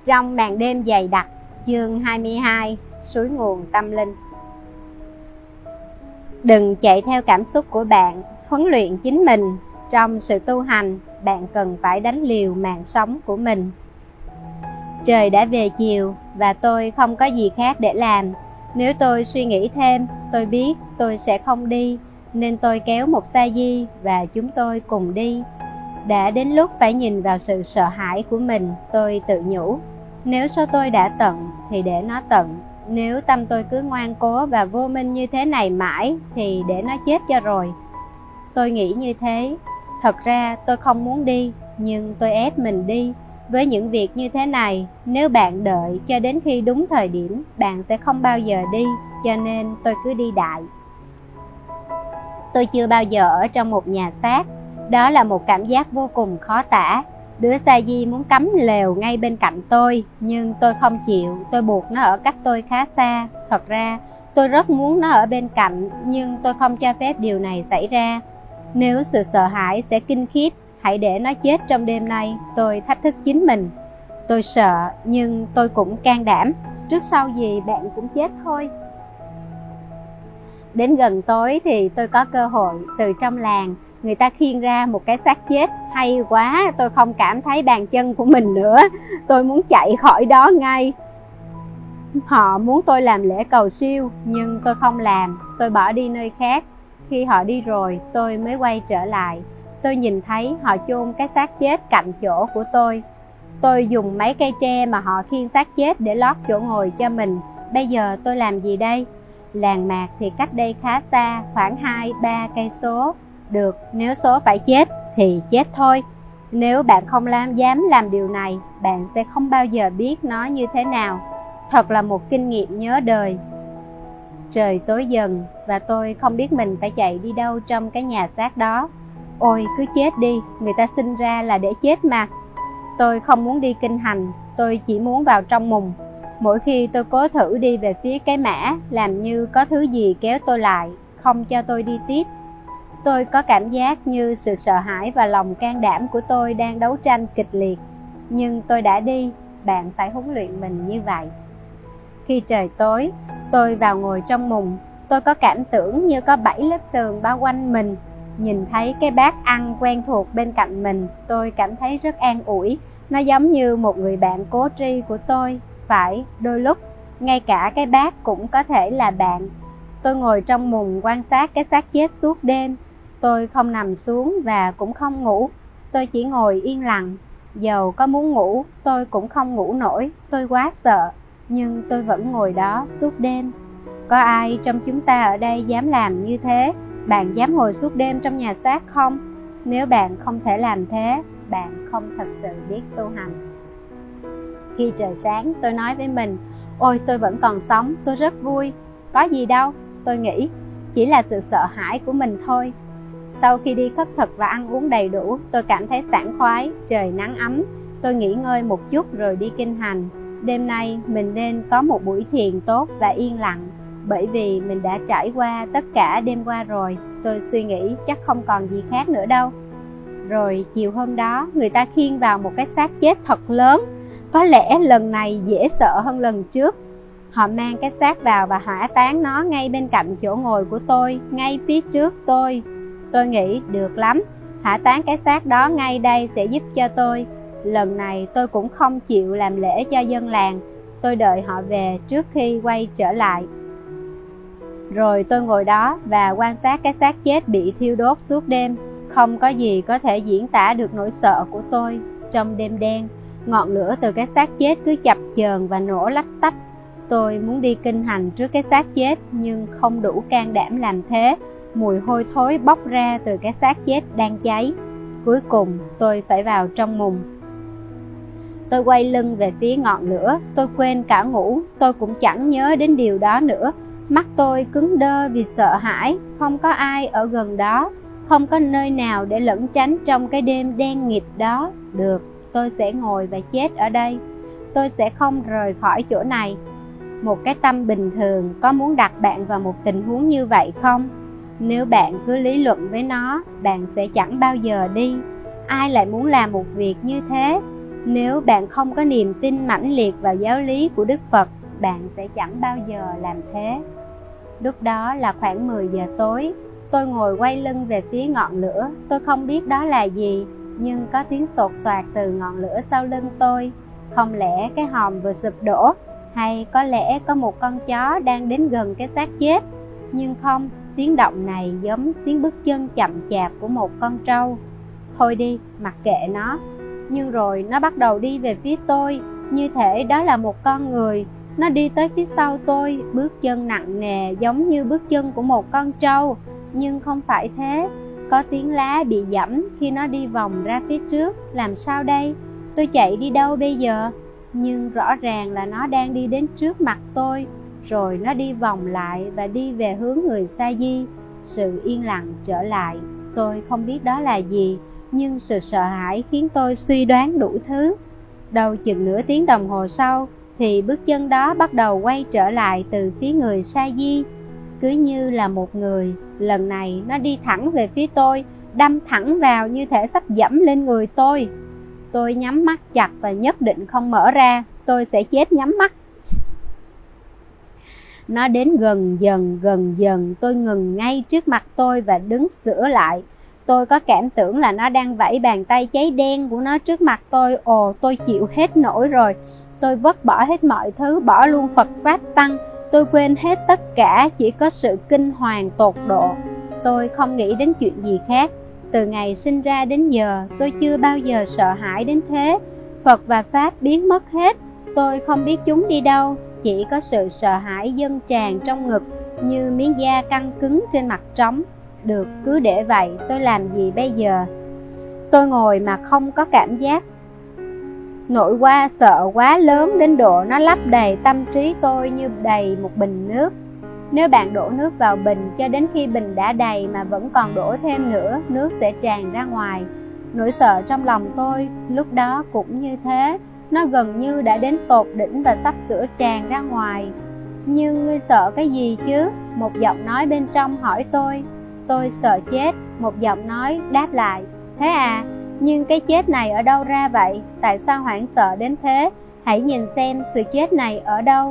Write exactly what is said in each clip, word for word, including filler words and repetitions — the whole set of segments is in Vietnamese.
Trong màn đêm dày đặc, chương hai mươi hai, suối nguồn tâm linh. Đừng chạy theo cảm xúc của bạn, huấn luyện chính mình. Trong sự tu hành, bạn cần phải đánh liều mạng sống của mình. Trời đã về chiều và tôi không có gì khác để làm. Nếu tôi suy nghĩ thêm, tôi biết tôi sẽ không đi, nên tôi kéo một sa di và chúng tôi cùng đi. Đã đến lúc phải nhìn vào sự sợ hãi của mình, tôi tự nhủ. Nếu số tôi đã tận thì để nó tận. Nếu tâm tôi cứ ngoan cố và vô minh như thế này mãi thì để nó chết cho rồi. Tôi nghĩ như thế. Thật ra tôi không muốn đi, nhưng tôi ép mình đi. Với những việc như thế này, nếu bạn đợi cho đến khi đúng thời điểm, bạn sẽ không bao giờ đi, cho nên tôi cứ đi đại. Tôi chưa bao giờ ở trong một nhà xác. Đó là một cảm giác vô cùng khó tả. Đứa sa di muốn cắm lều ngay bên cạnh tôi, nhưng tôi không chịu, tôi buộc nó ở cách tôi khá xa. Thật ra, tôi rất muốn nó ở bên cạnh, nhưng tôi không cho phép điều này xảy ra. Nếu sự sợ hãi sẽ kinh khiếp, hãy để nó chết trong đêm nay, tôi thách thức chính mình. Tôi sợ, nhưng tôi cũng can đảm. Trước sau gì bạn cũng chết thôi. Đến gần tối thì tôi có cơ hội từ trong làng. Người ta khiêng ra một cái xác chết. Hay quá, tôi không cảm thấy bàn chân của mình nữa. Tôi muốn chạy khỏi đó ngay. Họ muốn tôi làm lễ cầu siêu, nhưng tôi không làm. Tôi bỏ đi nơi khác. Khi họ đi rồi, tôi mới quay trở lại. Tôi nhìn thấy họ chôn cái xác chết cạnh chỗ của tôi. Tôi dùng mấy cây tre mà họ khiêng xác chết để lót chỗ ngồi cho mình. Bây giờ tôi làm gì đây? Làng mạc thì cách đây khá xa, khoảng hai ba cây số. Được, nếu số phải chết thì chết thôi. Nếu bạn không làm, dám làm điều này, bạn sẽ không bao giờ biết nó như thế nào. Thật là một kinh nghiệm nhớ đời. Trời tối dần và tôi không biết mình phải chạy đi đâu trong cái nhà xác đó. Ôi, cứ chết đi, người ta sinh ra là để chết mà. Tôi không muốn đi kinh hành, tôi chỉ muốn vào trong mùng. Mỗi khi tôi cố thử đi về phía cái mã, làm như có thứ gì kéo tôi lại, không cho tôi đi tiếp. Tôi có cảm giác như sự sợ hãi và lòng can đảm của tôi đang đấu tranh kịch liệt. Nhưng tôi đã đi, bạn phải huấn luyện mình như vậy. Khi trời tối, tôi vào ngồi trong mùng. Tôi có cảm tưởng như có bảy lớp tường bao quanh mình. Nhìn thấy cái bát ăn quen thuộc bên cạnh mình, tôi cảm thấy rất an ủi. Nó giống như một người bạn cố tri của tôi. Phải, đôi lúc, ngay cả cái bát cũng có thể là bạn. Tôi ngồi trong mùng quan sát cái xác chết suốt đêm. Tôi không nằm xuống và cũng không ngủ. Tôi chỉ ngồi yên lặng. Dầu có muốn ngủ, tôi cũng không ngủ nổi. Tôi quá sợ, nhưng tôi vẫn ngồi đó suốt đêm. Có ai trong chúng ta ở đây dám làm như thế? Bạn dám ngồi suốt đêm trong nhà xác không? Nếu bạn không thể làm thế, bạn không thật sự biết tu hành. Khi trời sáng, tôi nói với mình, ôi tôi vẫn còn sống, tôi rất vui. Có gì đâu, tôi nghĩ, chỉ là sự sợ hãi của mình thôi. Sau khi đi khất thực và ăn uống đầy đủ, tôi cảm thấy sảng khoái, trời nắng ấm. Tôi nghỉ ngơi một chút rồi đi kinh hành. Đêm nay mình nên có một buổi thiền tốt và yên lặng. Bởi vì mình đã trải qua tất cả đêm qua rồi, tôi suy nghĩ chắc không còn gì khác nữa đâu. Rồi chiều hôm đó, người ta khiêng vào một cái xác chết thật lớn. Có lẽ lần này dễ sợ hơn lần trước. Họ mang cái xác vào và hỏa táng nó ngay bên cạnh chỗ ngồi của tôi, ngay phía trước tôi. Tôi nghĩ được lắm, hỏa táng cái xác đó ngay đây sẽ giúp cho tôi. Lần này tôi cũng không chịu làm lễ cho dân làng. Tôi đợi họ về trước khi quay trở lại. Rồi tôi ngồi đó và quan sát cái xác chết bị thiêu đốt suốt đêm. Không có gì có thể diễn tả được nỗi sợ của tôi. Trong đêm đen, ngọn lửa từ cái xác chết cứ chập chờn và nổ lách tách. Tôi muốn đi kinh hành trước cái xác chết, nhưng không đủ can đảm làm thế. Mùi hôi thối bốc ra từ cái xác chết đang cháy. Cuối cùng tôi phải vào trong mùng. Tôi quay lưng về phía ngọn lửa. Tôi quên cả ngủ. Tôi cũng chẳng nhớ đến điều đó nữa. Mắt tôi cứng đơ vì sợ hãi. Không có ai ở gần đó. Không có nơi nào để lẩn tránh trong cái đêm đen nghịt đó. Được, tôi sẽ ngồi và chết ở đây. Tôi sẽ không rời khỏi chỗ này. Một cái tâm bình thường có muốn đặt bạn vào một tình huống như vậy không? Nếu bạn cứ lý luận với nó, bạn sẽ chẳng bao giờ đi. Ai lại muốn làm một việc như thế? Nếu bạn không có niềm tin mãnh liệt vào giáo lý của Đức Phật, bạn sẽ chẳng bao giờ làm thế. Lúc đó là khoảng mười giờ tối. Tôi ngồi quay lưng về phía ngọn lửa. Tôi không biết đó là gì, nhưng có tiếng sột soạt từ ngọn lửa sau lưng tôi. Không lẽ cái hòm vừa sụp đổ, hay có lẽ có một con chó đang đến gần cái xác chết? Nhưng không, tiếng động này giống tiếng bước chân chậm chạp của một con trâu. Thôi đi, mặc kệ nó. Nhưng rồi nó bắt đầu đi về phía tôi, như thể đó là một con người. Nó đi tới phía sau tôi, bước chân nặng nề giống như bước chân của một con trâu. Nhưng không phải thế. Có tiếng lá bị giẫm khi nó đi vòng ra phía trước. Làm sao đây? Tôi chạy đi đâu bây giờ? Nhưng rõ ràng là nó đang đi đến trước mặt tôi. Rồi nó đi vòng lại và đi về hướng người sa di. Sự yên lặng trở lại. Tôi không biết đó là gì, nhưng sự sợ hãi khiến tôi suy đoán đủ thứ. Đầu chừng nửa tiếng đồng hồ sau, thì bước chân đó bắt đầu quay trở lại từ phía người sa di. Cứ như là một người, lần này nó đi thẳng về phía tôi, đâm thẳng vào như thể sắp dẫm lên người tôi. Tôi nhắm mắt chặt và nhất định không mở ra, tôi sẽ chết nhắm mắt. Nó đến gần dần gần dần, tôi ngừng ngay trước mặt tôi và đứng sửa lại. Tôi có cảm tưởng là nó đang vẫy bàn tay cháy đen của nó trước mặt tôi. Ồ, tôi chịu hết nổi rồi. Tôi vứt bỏ hết mọi thứ, bỏ luôn Phật Pháp Tăng. Tôi quên hết tất cả, chỉ có sự kinh hoàng tột độ. Tôi không nghĩ đến chuyện gì khác. Từ ngày sinh ra đến giờ, tôi chưa bao giờ sợ hãi đến thế. Phật và Pháp biến mất hết. Tôi không biết chúng đi đâu. Chỉ có sự sợ hãi dâng tràn trong ngực như miếng da căng cứng trên mặt trống. Được, cứ để vậy, tôi làm gì bây giờ? Tôi ngồi mà không có cảm giác. Nỗi qua sợ quá lớn đến độ nó lấp đầy tâm trí tôi như đầy một bình nước. Nếu bạn đổ nước vào bình cho đến khi bình đã đầy mà vẫn còn đổ thêm nữa, nước sẽ tràn ra ngoài. Nỗi sợ trong lòng tôi lúc đó cũng như thế. Nó gần như đã đến tột đỉnh và sắp sửa tràn ra ngoài. Nhưng ngươi sợ cái gì chứ? Một giọng nói bên trong hỏi tôi. Tôi sợ chết. Một giọng nói đáp lại. Thế à? Nhưng cái chết này ở đâu ra vậy? Tại sao hoảng sợ đến thế? Hãy nhìn xem sự chết này ở đâu.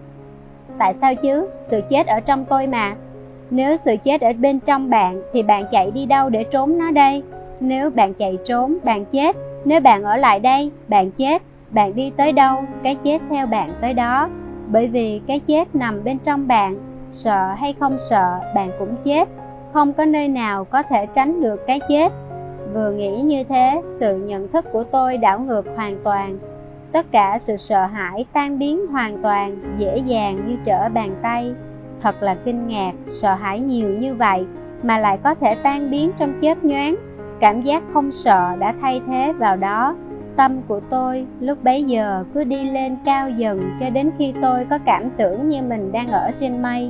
Tại sao chứ? Sự chết ở trong tôi mà. Nếu sự chết ở bên trong bạn thì bạn chạy đi đâu để trốn nó đây? Nếu bạn chạy trốn, bạn chết. Nếu bạn ở lại đây, bạn chết. Bạn đi tới đâu, cái chết theo bạn tới đó. Bởi vì cái chết nằm bên trong bạn. Sợ hay không sợ, bạn cũng chết. Không có nơi nào có thể tránh được cái chết. Vừa nghĩ như thế, sự nhận thức của tôi đảo ngược hoàn toàn. Tất cả sự sợ hãi tan biến hoàn toàn, dễ dàng như trở bàn tay. Thật là kinh ngạc, sợ hãi nhiều như vậy mà lại có thể tan biến trong chớp nhoáng. Cảm giác không sợ đã thay thế vào đó. Tâm của tôi lúc bấy giờ cứ đi lên cao dần cho đến khi tôi có cảm tưởng như mình đang ở trên mây.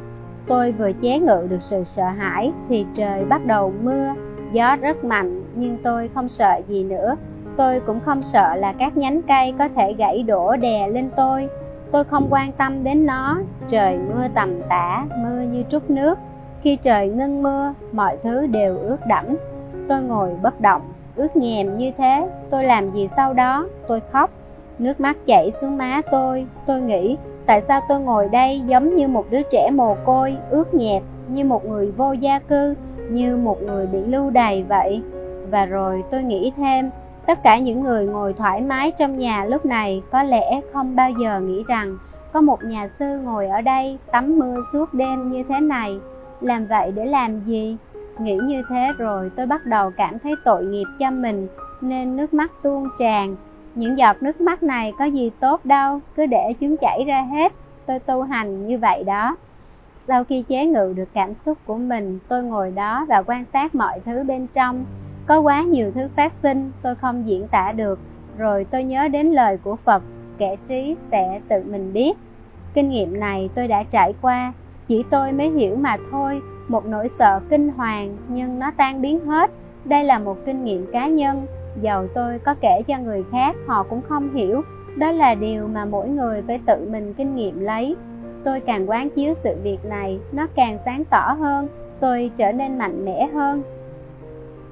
Tôi vừa chế ngự được sự sợ hãi thì trời bắt đầu mưa. Gió rất mạnh nhưng tôi không sợ gì nữa. Tôi cũng không sợ là các nhánh cây có thể gãy đổ đè lên tôi. Tôi không quan tâm đến nó. Trời mưa tầm tã, mưa như trút nước. Khi trời ngưng mưa, mọi thứ đều ướt đẫm. Tôi ngồi bất động, ướt nhèm như thế. Tôi làm gì sau đó? Tôi khóc. Nước mắt chảy xuống má tôi. Tôi nghĩ, tại sao tôi ngồi đây giống như một đứa trẻ mồ côi, ướt nhẹp, như một người vô gia cư, như một người bị lưu đày vậy. Và rồi tôi nghĩ thêm, tất cả những người ngồi thoải mái trong nhà lúc này có lẽ không bao giờ nghĩ rằng có một nhà sư ngồi ở đây tắm mưa suốt đêm như thế này. Làm vậy để làm gì? Nghĩ như thế rồi tôi bắt đầu cảm thấy tội nghiệp cho mình, nên nước mắt tuôn tràn. Những giọt nước mắt này có gì tốt đâu, cứ để chúng chảy ra hết. Tôi tu hành như vậy đó. Sau khi chế ngự được cảm xúc của mình, tôi ngồi đó và quan sát mọi thứ bên trong. Có quá nhiều thứ phát sinh, tôi không diễn tả được. Rồi tôi nhớ đến lời của Phật, kẻ trí sẽ tự mình biết. Kinh nghiệm này tôi đã trải qua, chỉ tôi mới hiểu mà thôi. Một nỗi sợ kinh hoàng, nhưng nó tan biến hết. Đây là một kinh nghiệm cá nhân. Dầu tôi có kể cho người khác, họ cũng không hiểu. Đó là điều mà mỗi người phải tự mình kinh nghiệm lấy. Tôi càng quán chiếu sự việc này, nó càng sáng tỏ hơn. Tôi trở nên mạnh mẽ hơn.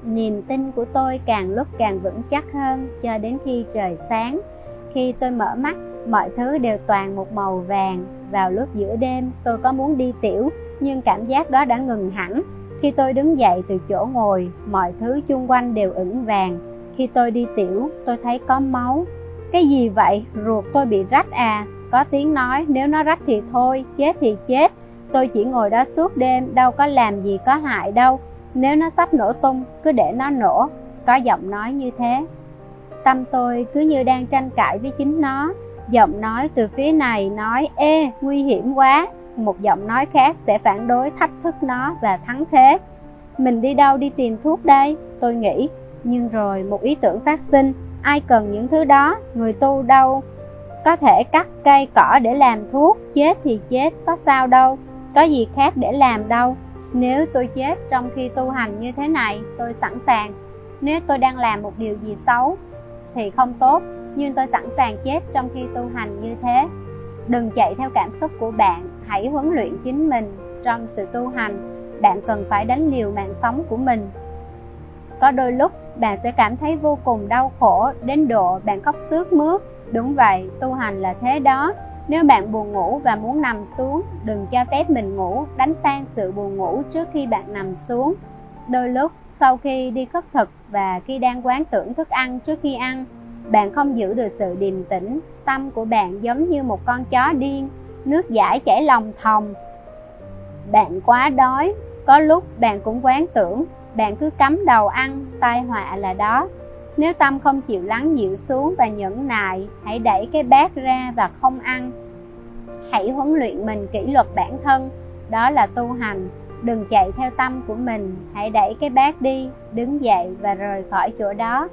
Niềm tin của tôi càng lúc càng vững chắc hơn cho đến khi trời sáng. Khi tôi mở mắt, mọi thứ đều toàn một màu vàng. Vào lúc giữa đêm, tôi có muốn đi tiểu, nhưng cảm giác đó đã ngừng hẳn. Khi tôi đứng dậy từ chỗ ngồi, mọi thứ chung quanh đều ửng vàng. Khi tôi đi tiểu, tôi thấy có máu. Cái gì vậy? Ruột tôi bị rách à? Có tiếng nói, nếu nó rách thì thôi, chết thì chết. Tôi chỉ ngồi đó suốt đêm, đâu có làm gì có hại đâu. Nếu nó sắp nổ tung, cứ để nó nổ. Có giọng nói như thế. Tâm tôi cứ như đang tranh cãi với chính nó. Giọng nói từ phía này nói, ê, nguy hiểm quá. Một giọng nói khác sẽ phản đối thách thức nó và thắng thế. Mình đi đâu đi tìm thuốc đây? Tôi nghĩ. Nhưng rồi một ý tưởng phát sinh. Ai cần những thứ đó? Người tu đâu có thể cắt cây cỏ để làm thuốc. Chết thì chết, có sao đâu. Có gì khác để làm đâu. Nếu tôi chết trong khi tu hành như thế này, tôi sẵn sàng. Nếu tôi đang làm một điều gì xấu thì không tốt, nhưng tôi sẵn sàng chết trong khi tu hành như thế. Đừng chạy theo cảm xúc của bạn, hãy huấn luyện chính mình. Trong sự tu hành, bạn cần phải đánh liều mạng sống của mình. Có đôi lúc bạn sẽ cảm thấy vô cùng đau khổ đến độ bạn khóc sướt mướt. Đúng vậy, tu hành là thế đó. Nếu bạn buồn ngủ và muốn nằm xuống, đừng cho phép mình ngủ, đánh tan sự buồn ngủ trước khi bạn nằm xuống. Đôi lúc, sau khi đi khất thực và khi đang quán tưởng thức ăn trước khi ăn, bạn không giữ được sự điềm tĩnh. Tâm của bạn giống như một con chó điên, nước dãi chảy lòng thòng. Bạn quá đói, có lúc bạn cũng quán tưởng, bạn cứ cắm đầu ăn, tai họa là đó. Nếu tâm không chịu lắng dịu xuống và nhẫn nại, hãy đẩy cái bát ra và không ăn. Hãy huấn luyện mình kỷ luật bản thân, đó là tu hành. Đừng chạy theo tâm của mình, hãy đẩy cái bát đi, đứng dậy và rời khỏi chỗ đó.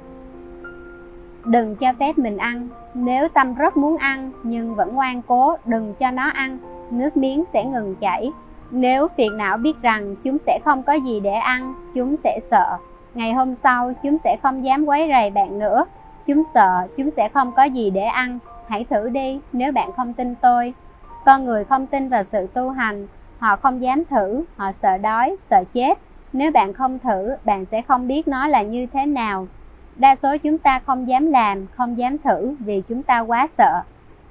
Đừng cho phép mình ăn. Nếu tâm rất muốn ăn nhưng vẫn ngoan cố, đừng cho nó ăn, nước miếng sẽ ngừng chảy. Nếu phiền não biết rằng chúng sẽ không có gì để ăn, chúng sẽ sợ. Ngày hôm sau, chúng sẽ không dám quấy rầy bạn nữa. Chúng sợ, chúng sẽ không có gì để ăn. Hãy thử đi, nếu bạn không tin tôi. Con người không tin vào sự tu hành. Họ không dám thử, họ sợ đói, sợ chết. Nếu bạn không thử, bạn sẽ không biết nó là như thế nào. Đa số chúng ta không dám làm, không dám thử vì chúng ta quá sợ.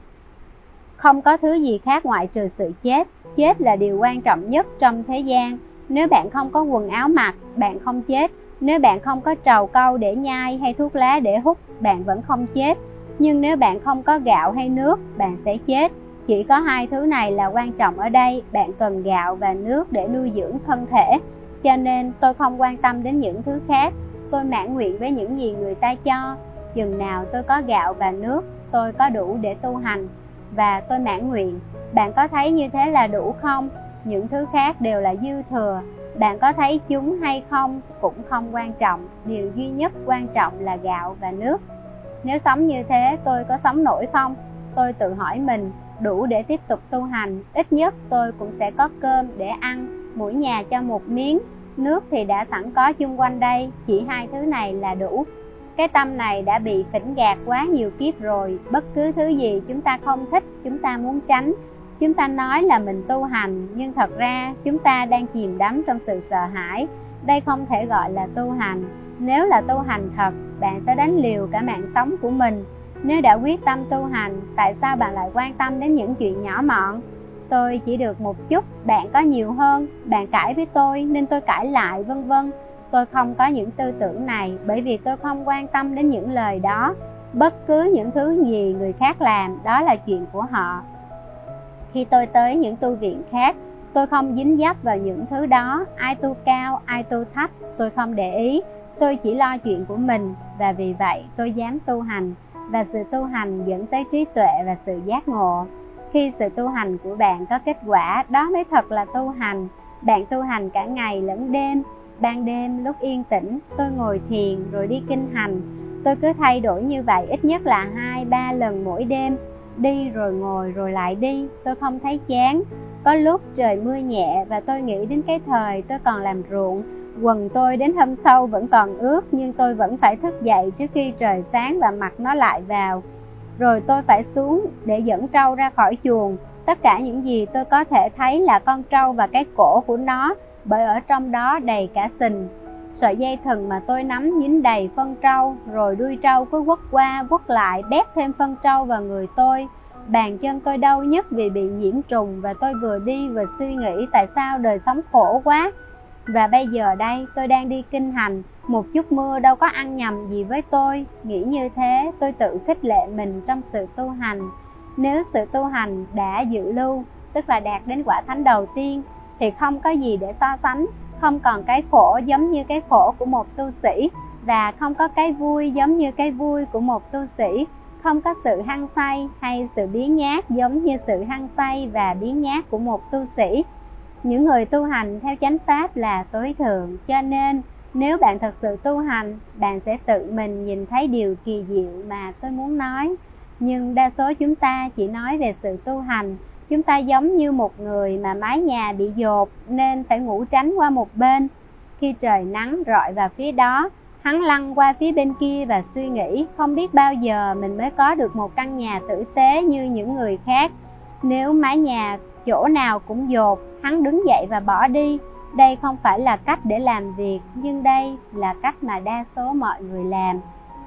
Không có thứ gì khác ngoại trừ sự chết. Chết là điều quan trọng nhất trong thế gian. Nếu bạn không có quần áo mặc, bạn không chết. Nếu bạn không có trầu cau để nhai hay thuốc lá để hút, bạn vẫn không chết. Nhưng nếu bạn không có gạo hay nước, bạn sẽ chết. Chỉ có hai thứ này là quan trọng ở đây. Bạn cần gạo và nước để nuôi dưỡng thân thể. Cho nên tôi không quan tâm đến những thứ khác. Tôi mãn nguyện với những gì người ta cho. Chừng nào tôi có gạo và nước, tôi có đủ để tu hành. Và tôi mãn nguyện. Bạn có thấy như thế là đủ không? Những thứ khác đều là dư thừa. Bạn có thấy chúng hay không cũng không quan trọng. Điều duy nhất quan trọng là gạo và nước. Nếu sống như thế, tôi có sống nổi không? Tôi tự hỏi mình, đủ để tiếp tục tu hành. Ít nhất tôi cũng sẽ có cơm để ăn, mỗi nhà cho một miếng. Nước thì đã sẵn có chung quanh đây, chỉ hai thứ này là đủ. Cái tâm này đã bị phỉnh gạt quá nhiều kiếp rồi. Bất cứ thứ gì chúng ta không thích, chúng ta muốn tránh. Chúng ta nói là mình tu hành, nhưng thật ra chúng ta đang chìm đắm trong sự sợ hãi. Đây không thể gọi là tu hành. Nếu là tu hành thật, bạn sẽ đánh liều cả mạng sống của mình. Nếu đã quyết tâm tu hành, tại sao bạn lại quan tâm đến những chuyện nhỏ mọn? Tôi chỉ được một chút, bạn có nhiều hơn. Bạn cãi với tôi nên tôi cãi lại, vân vân. Tôi không có những tư tưởng này bởi vì tôi không quan tâm đến những lời đó. Bất cứ những thứ gì người khác làm, đó là chuyện của họ. Khi tôi tới những tu viện khác, tôi không dính dấp vào những thứ đó. Ai tu cao, ai tu thấp, tôi không để ý. Tôi chỉ lo chuyện của mình. Và vì vậy tôi dám tu hành. Và sự tu hành dẫn tới trí tuệ và sự giác ngộ. Khi sự tu hành của bạn có kết quả, đó mới thật là tu hành. Bạn tu hành cả ngày lẫn đêm. Ban đêm lúc yên tĩnh, tôi ngồi thiền rồi đi kinh hành. Tôi cứ thay đổi như vậy ít nhất là hai ba lần mỗi đêm. Đi rồi ngồi rồi lại đi, tôi không thấy chán. Có lúc trời mưa nhẹ và tôi nghĩ đến cái thời tôi còn làm ruộng. Quần tôi đến hôm sau vẫn còn ướt, nhưng tôi vẫn phải thức dậy trước khi trời sáng và mặc nó lại vào. Rồi tôi phải xuống để dẫn trâu ra khỏi chuồng. Tất cả những gì tôi có thể thấy là con trâu và cái cổ của nó, bởi ở trong đó đầy cả sình. Sợi dây thừng mà tôi nắm dính đầy phân trâu, rồi đuôi trâu cứ quất qua quất lại bét thêm phân trâu vào người tôi. Bàn chân tôi đau nhức vì bị nhiễm trùng, và tôi vừa đi vừa suy nghĩ tại sao đời sống khổ quá. Và bây giờ đây tôi đang đi kinh hành, một chút mưa đâu có ăn nhầm gì với tôi. Nghĩ như thế, tôi tự khích lệ mình trong sự tu hành. Nếu sự tu hành đã dự lưu, tức là đạt đến quả thánh đầu tiên, thì không có gì để so sánh, không còn cái khổ giống như cái khổ của một tu sĩ, và không có cái vui giống như cái vui của một tu sĩ, không có sự hăng say hay sự biếng nhác giống như sự hăng say và biếng nhác của một tu sĩ. Những người tu hành theo chánh pháp là tối thượng, cho nên nếu bạn thật sự tu hành, bạn sẽ tự mình nhìn thấy điều kỳ diệu mà tôi muốn nói. Nhưng đa số chúng ta chỉ nói về sự tu hành. Chúng ta giống như một người mà mái nhà bị dột nên phải ngủ tránh qua một bên. Khi trời nắng rọi vào phía đó, hắn lăn qua phía bên kia và suy nghĩ không biết bao giờ mình mới có được một căn nhà tử tế như những người khác. Nếu mái nhà chỗ nào cũng dột, hắn đứng dậy và bỏ đi. Đây không phải là cách để làm việc, nhưng đây là cách mà đa số mọi người làm.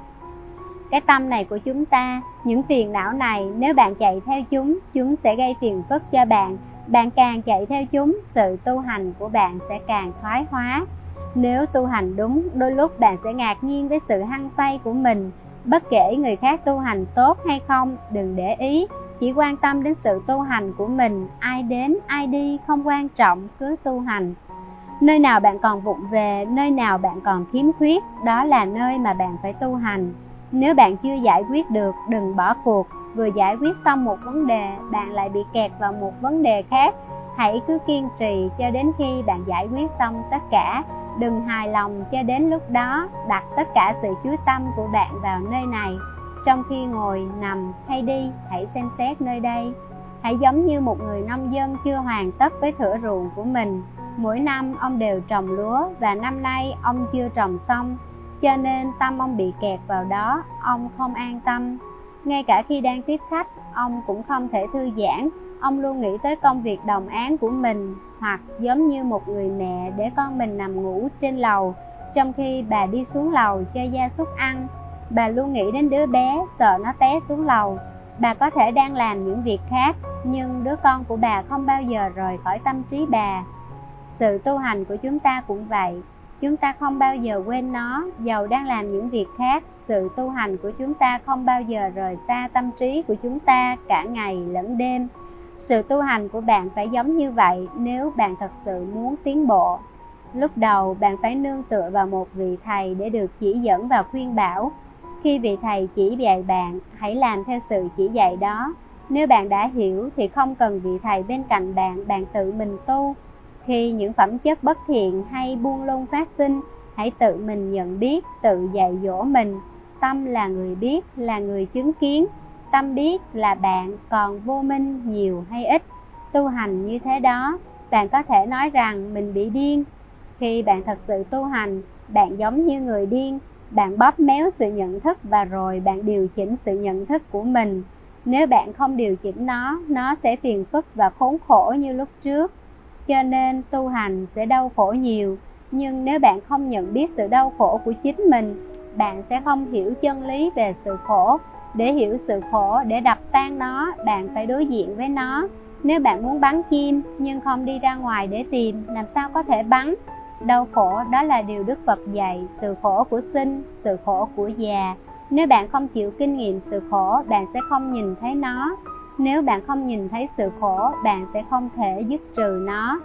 Cái tâm này của chúng ta, những phiền não này, nếu bạn chạy theo chúng, chúng sẽ gây phiền phức cho bạn. Bạn càng chạy theo chúng, sự tu hành của bạn sẽ càng thoái hóa. Nếu tu hành đúng, đôi lúc bạn sẽ ngạc nhiên với sự hăng say của mình. Bất kể người khác tu hành tốt hay không, đừng để ý, chỉ quan tâm đến sự tu hành của mình. Ai đến, ai đi, không quan trọng, cứ tu hành. Nơi nào bạn còn vụng về, nơi nào bạn còn khiếm khuyết, đó là nơi mà bạn phải tu hành. Nếu bạn chưa giải quyết được, đừng bỏ cuộc. Vừa giải quyết xong một vấn đề, bạn lại bị kẹt vào một vấn đề khác. Hãy cứ kiên trì cho đến khi bạn giải quyết xong tất cả. Đừng hài lòng cho đến lúc đó. Đặt tất cả sự chú tâm của bạn vào nơi này. Trong khi ngồi, nằm hay đi, hãy xem xét nơi đây. Hãy giống như một người nông dân chưa hoàn tất với thửa ruộng của mình. Mỗi năm ông đều trồng lúa, và năm nay ông chưa trồng xong, cho nên tâm ông bị kẹt vào đó, ông không an tâm. Ngay cả khi đang tiếp khách, ông cũng không thể thư giãn. Ông luôn nghĩ tới công việc đồng áng của mình. Hoặc giống như một người mẹ để con mình nằm ngủ trên lầu, trong khi bà đi xuống lầu cho gia súc ăn. Bà luôn nghĩ đến đứa bé, sợ nó té xuống lầu. Bà có thể đang làm những việc khác, nhưng đứa con của bà không bao giờ rời khỏi tâm trí bà. Sự tu hành của chúng ta cũng vậy. Chúng ta không bao giờ quên nó, dầu đang làm những việc khác. Sự tu hành của chúng ta không bao giờ rời xa tâm trí của chúng ta cả ngày lẫn đêm. Sự tu hành của bạn phải giống như vậy nếu bạn thật sự muốn tiến bộ. Lúc đầu bạn phải nương tựa vào một vị thầy để được chỉ dẫn và khuyên bảo. Khi vị thầy chỉ dạy bạn, hãy làm theo sự chỉ dạy đó. Nếu bạn đã hiểu thì không cần vị thầy bên cạnh bạn, bạn tự mình tu. Khi những phẩm chất bất thiện hay buông lung phát sinh, hãy tự mình nhận biết, tự dạy dỗ mình. Tâm là người biết, là người chứng kiến. Tâm biết là bạn, còn vô minh nhiều hay ít. Tu hành như thế đó, bạn có thể nói rằng mình bị điên. Khi bạn thật sự tu hành, bạn giống như người điên. Bạn bóp méo sự nhận thức và rồi bạn điều chỉnh sự nhận thức của mình. Nếu bạn không điều chỉnh nó, nó sẽ phiền phức và khốn khổ như lúc trước. Cho nên tu hành sẽ đau khổ nhiều. Nhưng nếu bạn không nhận biết sự đau khổ của chính mình, bạn sẽ không hiểu chân lý về sự khổ. Để hiểu sự khổ, để đập tan nó, bạn phải đối diện với nó. Nếu bạn muốn bắn chim nhưng không đi ra ngoài để tìm, làm sao có thể bắn? Đau khổ đó là điều Đức Phật dạy, sự khổ của sinh, sự khổ của già. Nếu bạn không chịu kinh nghiệm sự khổ, bạn sẽ không nhìn thấy nó. Nếu bạn không nhìn thấy sự khổ, bạn sẽ không thể dứt trừ nó.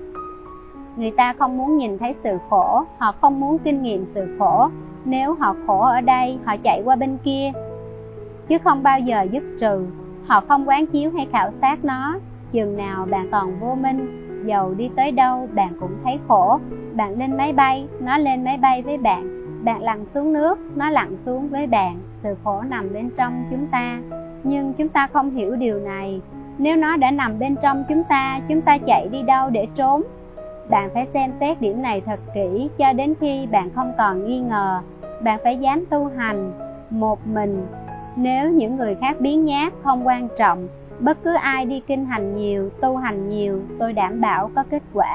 Người ta không muốn nhìn thấy sự khổ, họ không muốn kinh nghiệm sự khổ. Nếu họ khổ ở đây, họ chạy qua bên kia, chứ không bao giờ dứt trừ. Họ không quán chiếu hay khảo sát nó. Chừng nào bạn còn vô minh, dầu đi tới đâu bạn cũng thấy khổ. Bạn lên máy bay, nó lên máy bay với bạn. Bạn lặn xuống nước, nó lặn xuống với bạn. Sự khổ nằm bên trong chúng ta, nhưng chúng ta không hiểu điều này. Nếu nó đã nằm bên trong chúng ta, chúng ta chạy đi đâu để trốn? Bạn phải xem xét điểm này thật kỹ cho đến khi bạn không còn nghi ngờ. Bạn phải dám tu hành một mình. Nếu những người khác biếng nhác không quan trọng, bất cứ ai đi kinh hành nhiều, tu hành nhiều, tôi đảm bảo có kết quả.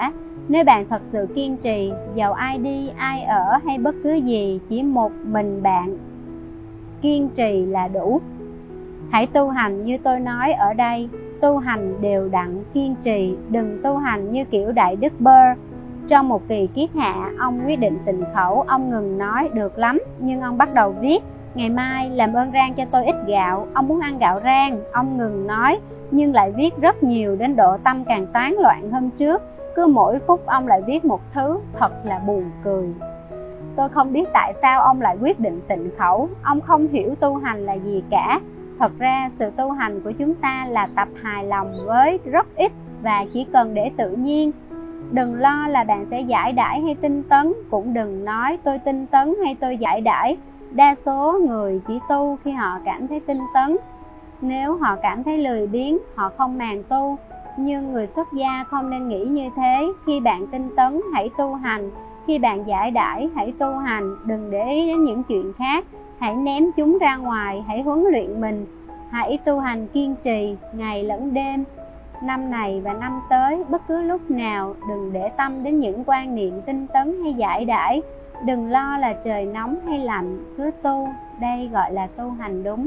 Nếu bạn thật sự kiên trì, dầu ai đi, ai ở hay bất cứ gì, chỉ một mình bạn kiên trì là đủ. Hãy tu hành như tôi nói ở đây, tu hành đều đặn kiên trì, đừng tu hành như kiểu Đại Đức Bơ. Trong một kỳ kiết hạ, ông quyết định tịnh khẩu, ông ngừng nói được lắm, nhưng ông bắt đầu viết: ngày mai làm ơn rang cho tôi ít gạo. Ông muốn ăn gạo rang, ông ngừng nói, nhưng lại viết rất nhiều đến độ tâm càng tán loạn hơn trước. Cứ mỗi phút ông lại viết một thứ, thật là buồn cười. Tôi không biết tại sao ông lại quyết định tịnh khẩu, ông không hiểu tu hành là gì cả. Thật ra sự tu hành của chúng ta là tập hài lòng với rất ít và chỉ cần để tự nhiên. Đừng lo là bạn sẽ giải đãi hay tinh tấn, cũng đừng nói tôi tinh tấn hay tôi giải đãi. Đa số người chỉ tu khi họ cảm thấy tinh tấn. Nếu họ cảm thấy lười biếng, họ không màng tu. Nhưng người xuất gia không nên nghĩ như thế. Khi bạn tinh tấn, hãy tu hành. Khi bạn giải đãi, hãy tu hành. Đừng để ý đến những chuyện khác. Hãy ném chúng ra ngoài, hãy huấn luyện mình. Hãy tu hành kiên trì, ngày lẫn đêm. Năm này và năm tới, bất cứ lúc nào, đừng để tâm đến những quan niệm tinh tấn hay giải đãi. Đừng lo là trời nóng hay lạnh, cứ tu, đây gọi là tu hành đúng.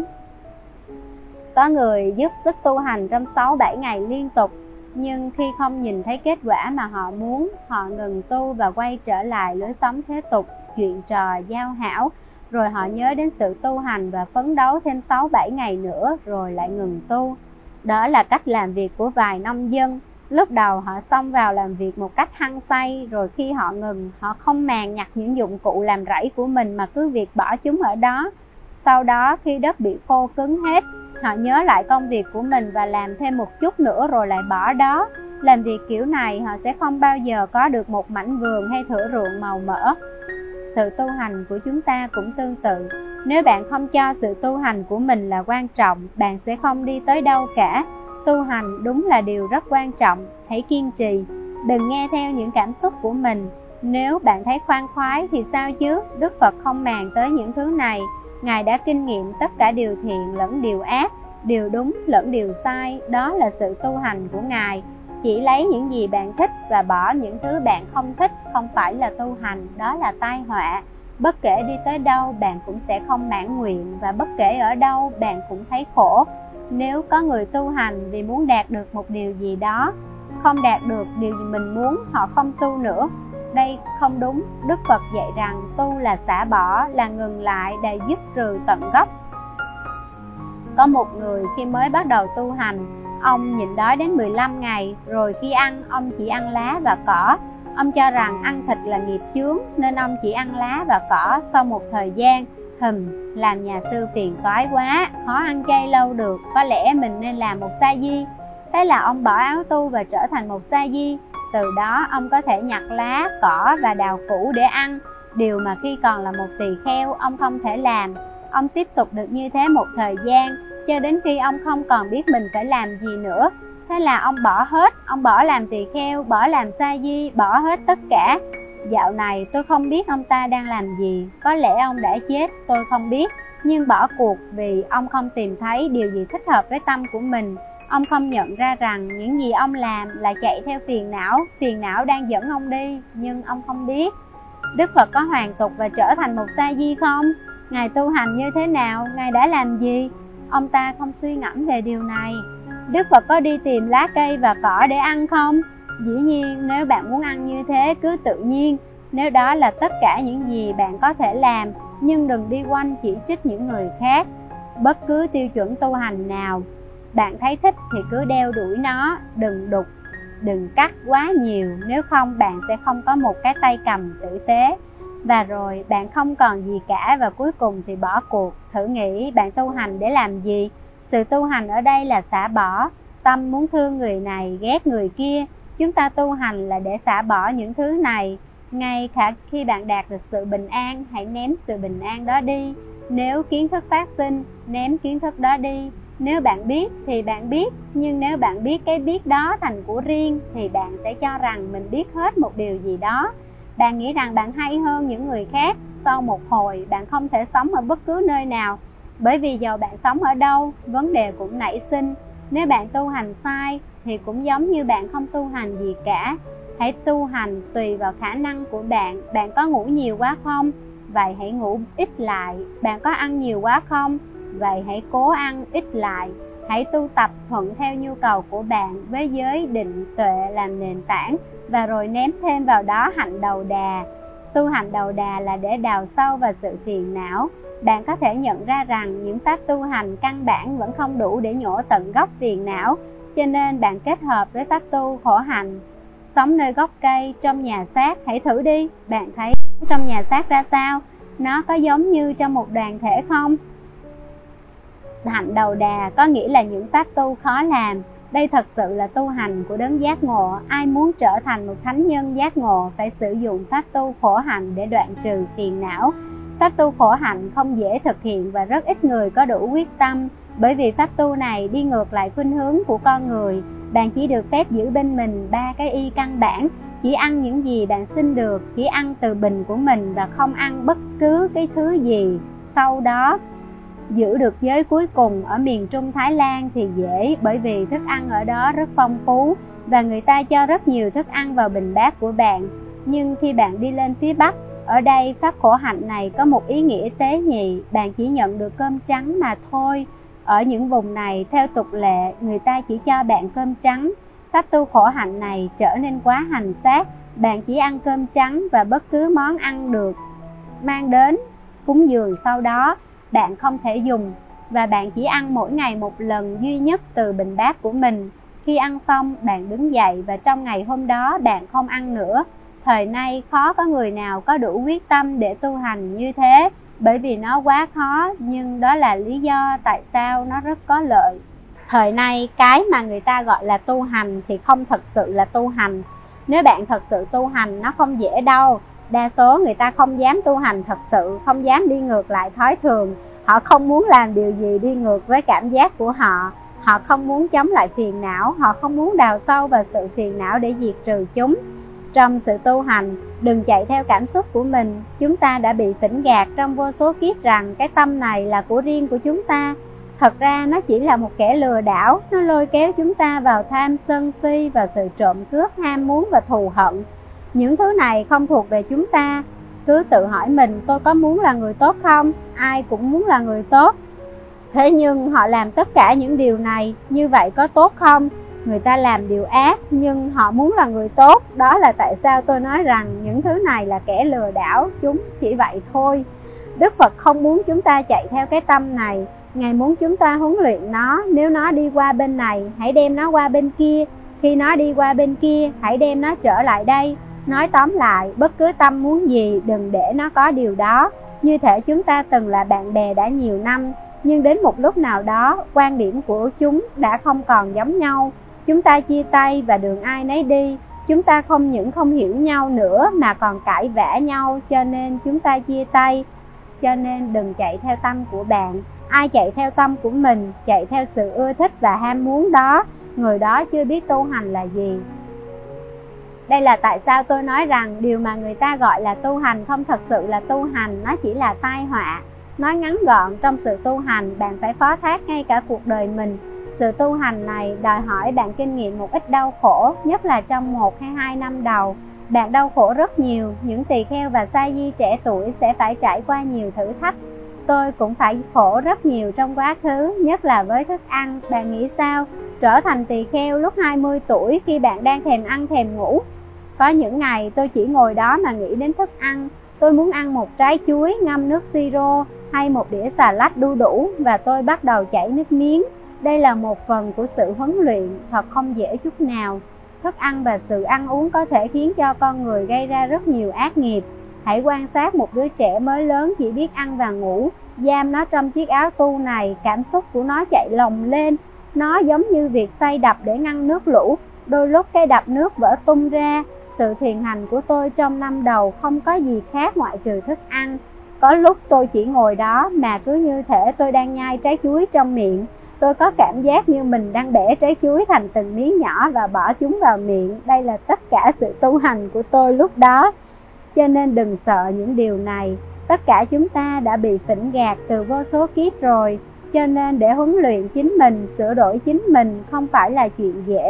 Có người dốc sức tu hành trong sáu bảy ngày liên tục, nhưng khi không nhìn thấy kết quả mà họ muốn, họ ngừng tu và quay trở lại lối sống thế tục, chuyện trò, giao hảo. Rồi họ nhớ đến sự tu hành và phấn đấu thêm sáu bảy ngày nữa rồi lại ngừng tu. Đó là cách làm việc của vài nông dân. Lúc đầu họ xông vào làm việc một cách hăng say, rồi khi họ ngừng, họ không màng nhặt những dụng cụ làm rẫy của mình mà cứ việc bỏ chúng ở đó. Sau đó khi đất bị khô cứng hết, họ nhớ lại công việc của mình và làm thêm một chút nữa rồi lại bỏ đó. Làm việc kiểu này họ sẽ không bao giờ có được một mảnh vườn hay thửa ruộng màu mỡ. Sự tu hành của chúng ta cũng tương tự. Nếu bạn không cho sự tu hành của mình là quan trọng, bạn sẽ không đi tới đâu cả. Tu hành đúng là điều rất quan trọng, hãy kiên trì. Đừng nghe theo những cảm xúc của mình. Nếu bạn thấy khoan khoái thì sao chứ? Đức Phật không màng tới những thứ này. Ngài đã kinh nghiệm tất cả điều thiện lẫn điều ác, điều đúng lẫn điều sai. Đó là sự tu hành của Ngài. Chỉ lấy những gì bạn thích và bỏ những thứ bạn không thích không phải là tu hành, đó là tai họa. Bất kể đi tới đâu bạn cũng sẽ không mãn nguyện, và bất kể ở đâu bạn cũng thấy khổ. Nếu có người tu hành vì muốn đạt được một điều gì đó, không đạt được điều mình muốn, họ không tu nữa. Đây không đúng. Đức Phật dạy rằng tu là xả bỏ, là ngừng lại để dứt trừ tận gốc. Có một người khi mới bắt đầu tu hành, ông nhịn đói đến mười lăm ngày, rồi khi ăn, ông chỉ ăn lá và cỏ. Ông cho rằng ăn thịt là nghiệp chướng, nên ông chỉ ăn lá và cỏ. Sau một thời gian, hừm, làm nhà sư phiền toái quá, khó ăn chay lâu được, có lẽ mình nên làm một sa di. Thế là ông bỏ áo tu và trở thành một sa di. Từ đó ông có thể nhặt lá, cỏ và đào củ để ăn, điều mà khi còn là một tỳ kheo ông không thể làm. Ông tiếp tục được như thế một thời gian, cho đến khi ông không còn biết mình phải làm gì nữa. Thế là ông bỏ hết, ông bỏ làm tỳ kheo, bỏ làm sa di, bỏ hết tất cả. Dạo này tôi không biết ông ta đang làm gì, có lẽ ông đã chết, tôi không biết. Nhưng bỏ cuộc vì ông không tìm thấy điều gì thích hợp với tâm của mình. Ông không nhận ra rằng những gì ông làm là chạy theo phiền não, phiền não đang dẫn ông đi, nhưng ông không biết. Đức Phật có hoàn tục và trở thành một sa di không? Ngài tu hành như thế nào? Ngài đã làm gì? Ông ta không suy ngẫm về điều này. Đức Phật có đi tìm lá cây và cỏ để ăn không? Dĩ nhiên, nếu bạn muốn ăn như thế cứ tự nhiên, nếu đó là tất cả những gì bạn có thể làm, nhưng đừng đi quanh chỉ trích những người khác. Bất cứ tiêu chuẩn tu hành nào bạn thấy thích thì cứ đeo đuổi nó, đừng đục, đừng cắt quá nhiều, nếu không bạn sẽ không có một cái tay cầm tử tế. Và rồi bạn không còn gì cả và cuối cùng thì bỏ cuộc. Thử nghĩ bạn tu hành để làm gì? Sự tu hành ở đây là xả bỏ. Tâm muốn thương người này, ghét người kia. Chúng ta tu hành là để xả bỏ những thứ này. Ngay cả khi bạn đạt được sự bình an, hãy ném sự bình an đó đi. Nếu kiến thức phát sinh, ném kiến thức đó đi. Nếu bạn biết thì bạn biết, nhưng nếu bạn biết cái biết đó thành của riêng thì bạn sẽ cho rằng mình biết hết một điều gì đó. Bạn nghĩ rằng bạn hay hơn những người khác. Sau một hồi, bạn không thể sống ở bất cứ nơi nào, bởi vì dầu bạn sống ở đâu, vấn đề cũng nảy sinh. Nếu bạn tu hành sai thì cũng giống như bạn không tu hành gì cả. Hãy tu hành tùy vào khả năng của bạn. Bạn có ngủ nhiều quá không? Vậy hãy ngủ ít lại. Bạn có ăn nhiều quá không? Vậy hãy cố ăn ít lại. Hãy tu tập thuận theo nhu cầu của bạn với giới định tuệ làm nền tảng, và rồi ném thêm vào đó hạnh đầu đà. Tu hành đầu đà là để đào sâu vào sự phiền não. Bạn có thể nhận ra rằng những pháp tu hành căn bản vẫn không đủ để nhổ tận gốc phiền não, cho nên bạn kết hợp với pháp tu khổ hạnh. Sống nơi gốc cây trong nhà xác, hãy thử đi. Bạn thấy trong nhà xác ra sao? Nó có giống như trong một đoàn thể không? Hạnh đầu đà có nghĩa là những pháp tu khó làm. Đây thật sự là tu hành của đấng giác ngộ. Ai muốn trở thành một thánh nhân giác ngộ phải sử dụng pháp tu khổ hạnh để đoạn trừ phiền não. Pháp tu khổ hạnh không dễ thực hiện và rất ít người có đủ quyết tâm, bởi vì pháp tu này đi ngược lại khuynh hướng của con người. Bạn chỉ được phép giữ bên mình ba cái y căn bản: chỉ ăn những gì bạn xin được, chỉ ăn từ bình của mình và không ăn bất cứ cái thứ gì. Sau đó giữ được giới cuối cùng ở miền Trung Thái Lan thì dễ, bởi vì thức ăn ở đó rất phong phú và người ta cho rất nhiều thức ăn vào bình bát của bạn. Nhưng khi bạn đi lên phía Bắc, ở đây pháp khổ hạnh này có một ý nghĩa tế nhị: bạn chỉ nhận được cơm trắng mà thôi. Ở những vùng này, theo tục lệ, người ta chỉ cho bạn cơm trắng. Pháp tu khổ hạnh này trở nên quá hành xác. Bạn chỉ ăn cơm trắng và bất cứ món ăn được mang đến cúng dường sau đó bạn không thể dùng, và bạn chỉ ăn mỗi ngày một lần duy nhất từ bình bát của mình. Khi ăn xong, bạn đứng dậy và trong ngày hôm đó bạn không ăn nữa. Thời nay khó có người nào có đủ quyết tâm để tu hành như thế, bởi vì nó quá khó, nhưng đó là lý do tại sao nó rất có lợi. Thời nay cái mà người ta gọi là tu hành thì không thật sự là tu hành. Nếu bạn thật sự tu hành, nó không dễ đâu. Đa số người ta không dám tu hành thật sự, không dám đi ngược lại thói thường. Họ không muốn làm điều gì đi ngược với cảm giác của họ. Họ không muốn chống lại phiền não. Họ không muốn đào sâu vào sự phiền não để diệt trừ chúng. Trong sự tu hành, đừng chạy theo cảm xúc của mình. Chúng ta đã bị phỉnh gạt trong vô số kiếp rằng cái tâm này là của riêng của chúng ta. Thật ra nó chỉ là một kẻ lừa đảo. Nó lôi kéo chúng ta vào tham sân si, vào sự trộm cướp, ham muốn và thù hận. Những thứ này không thuộc về chúng ta. Cứ tự hỏi mình, tôi có muốn là người tốt không? Ai cũng muốn là người tốt. Thế nhưng họ làm tất cả những điều này, như vậy có tốt không? Người ta làm điều ác nhưng họ muốn là người tốt. Đó là tại sao tôi nói rằng những thứ này là kẻ lừa đảo. Chúng chỉ vậy thôi. Đức Phật không muốn chúng ta chạy theo cái tâm này. Ngài muốn chúng ta huấn luyện nó. Nếu nó đi qua bên này, hãy đem nó qua bên kia. Khi nó đi qua bên kia, hãy đem nó trở lại đây. Nói tóm lại, bất cứ tâm muốn gì, đừng để nó có điều đó. Như thể chúng ta từng là bạn bè đã nhiều năm, nhưng đến một lúc nào đó, quan điểm của chúng đã không còn giống nhau. Chúng ta chia tay và đường ai nấy đi. Chúng ta không những không hiểu nhau nữa mà còn cãi vã nhau, cho nên chúng ta chia tay. Cho nên đừng chạy theo tâm của bạn. Ai chạy theo tâm của mình, chạy theo sự ưa thích và ham muốn đó, người đó chưa biết tu hành là gì. Đây là tại sao tôi nói rằng điều mà người ta gọi là tu hành không thật sự là tu hành, nó chỉ là tai họa. Nói ngắn gọn, trong sự tu hành, bạn phải phó thác ngay cả cuộc đời mình. Sự tu hành này đòi hỏi bạn kinh nghiệm một ít đau khổ, nhất là trong một hay hai năm đầu. Bạn đau khổ rất nhiều, những tỳ kheo và sa di trẻ tuổi sẽ phải trải qua nhiều thử thách. Tôi cũng phải khổ rất nhiều trong quá khứ, nhất là với thức ăn. Bạn nghĩ sao? Trở thành tỳ kheo lúc hai mươi tuổi khi bạn đang thèm ăn thèm ngủ. Có những ngày tôi chỉ ngồi đó mà nghĩ đến thức ăn. Tôi muốn ăn một trái chuối ngâm nước siro hay một đĩa xà lách đu đủ và tôi bắt đầu chảy nước miếng. Đây là một phần của sự huấn luyện, thật không dễ chút nào. Thức ăn và sự ăn uống có thể khiến cho con người gây ra rất nhiều ác nghiệp. Hãy quan sát một đứa trẻ mới lớn chỉ biết ăn và ngủ. Giam nó trong chiếc áo tu này, cảm xúc của nó chạy lồng lên. Nó giống như việc xay đập để ngăn nước lũ. Đôi lúc cái đập nước vỡ tung ra. Sự thiền hành của tôi trong năm đầu không có gì khác ngoại trừ thức ăn. Có lúc tôi chỉ ngồi đó mà cứ như thể tôi đang nhai trái chuối trong miệng. Tôi có cảm giác như mình đang bẻ trái chuối thành từng miếng nhỏ và bỏ chúng vào miệng. Đây là tất cả sự tu hành của tôi lúc đó. Cho nên đừng sợ những điều này. Tất cả chúng ta đã bị phỉnh gạt từ vô số kiếp rồi. Cho nên để huấn luyện chính mình, sửa đổi chính mình không phải là chuyện dễ.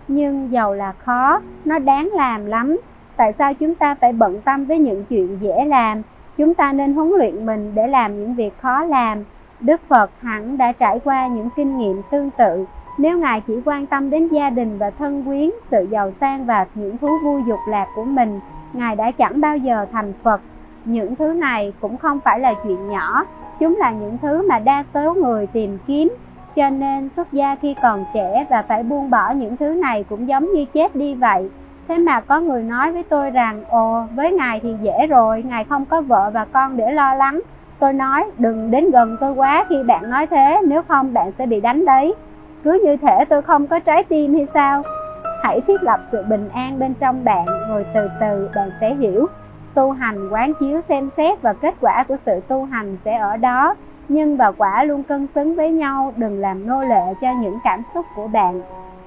Nhưng dầu là khó, nó đáng làm lắm. Tại sao chúng ta phải bận tâm với những chuyện dễ làm? Chúng ta nên huấn luyện mình để làm những việc khó làm. Đức Phật hẳn đã trải qua những kinh nghiệm tương tự. Nếu Ngài chỉ quan tâm đến gia đình và thân quyến, sự giàu sang và những thú vui dục lạc của mình, Ngài đã chẳng bao giờ thành Phật. Những thứ này cũng không phải là chuyện nhỏ. Chúng là những thứ mà đa số người tìm kiếm. Cho nên xuất gia khi còn trẻ và phải buông bỏ những thứ này cũng giống như chết đi vậy. Thế mà có người nói với tôi rằng, ồ, với Ngài thì dễ rồi, Ngài không có vợ và con để lo lắng. Tôi nói, đừng đến gần tôi quá khi bạn nói thế, nếu không bạn sẽ bị đánh đấy. Cứ như thể tôi không có trái tim hay sao? Hãy thiết lập sự bình an bên trong bạn, rồi từ từ bạn sẽ hiểu. Tu hành quán chiếu xem xét và kết quả của sự tu hành sẽ ở đó. Nhưng và quả luôn cân xứng với nhau, đừng làm nô lệ cho những cảm xúc của bạn.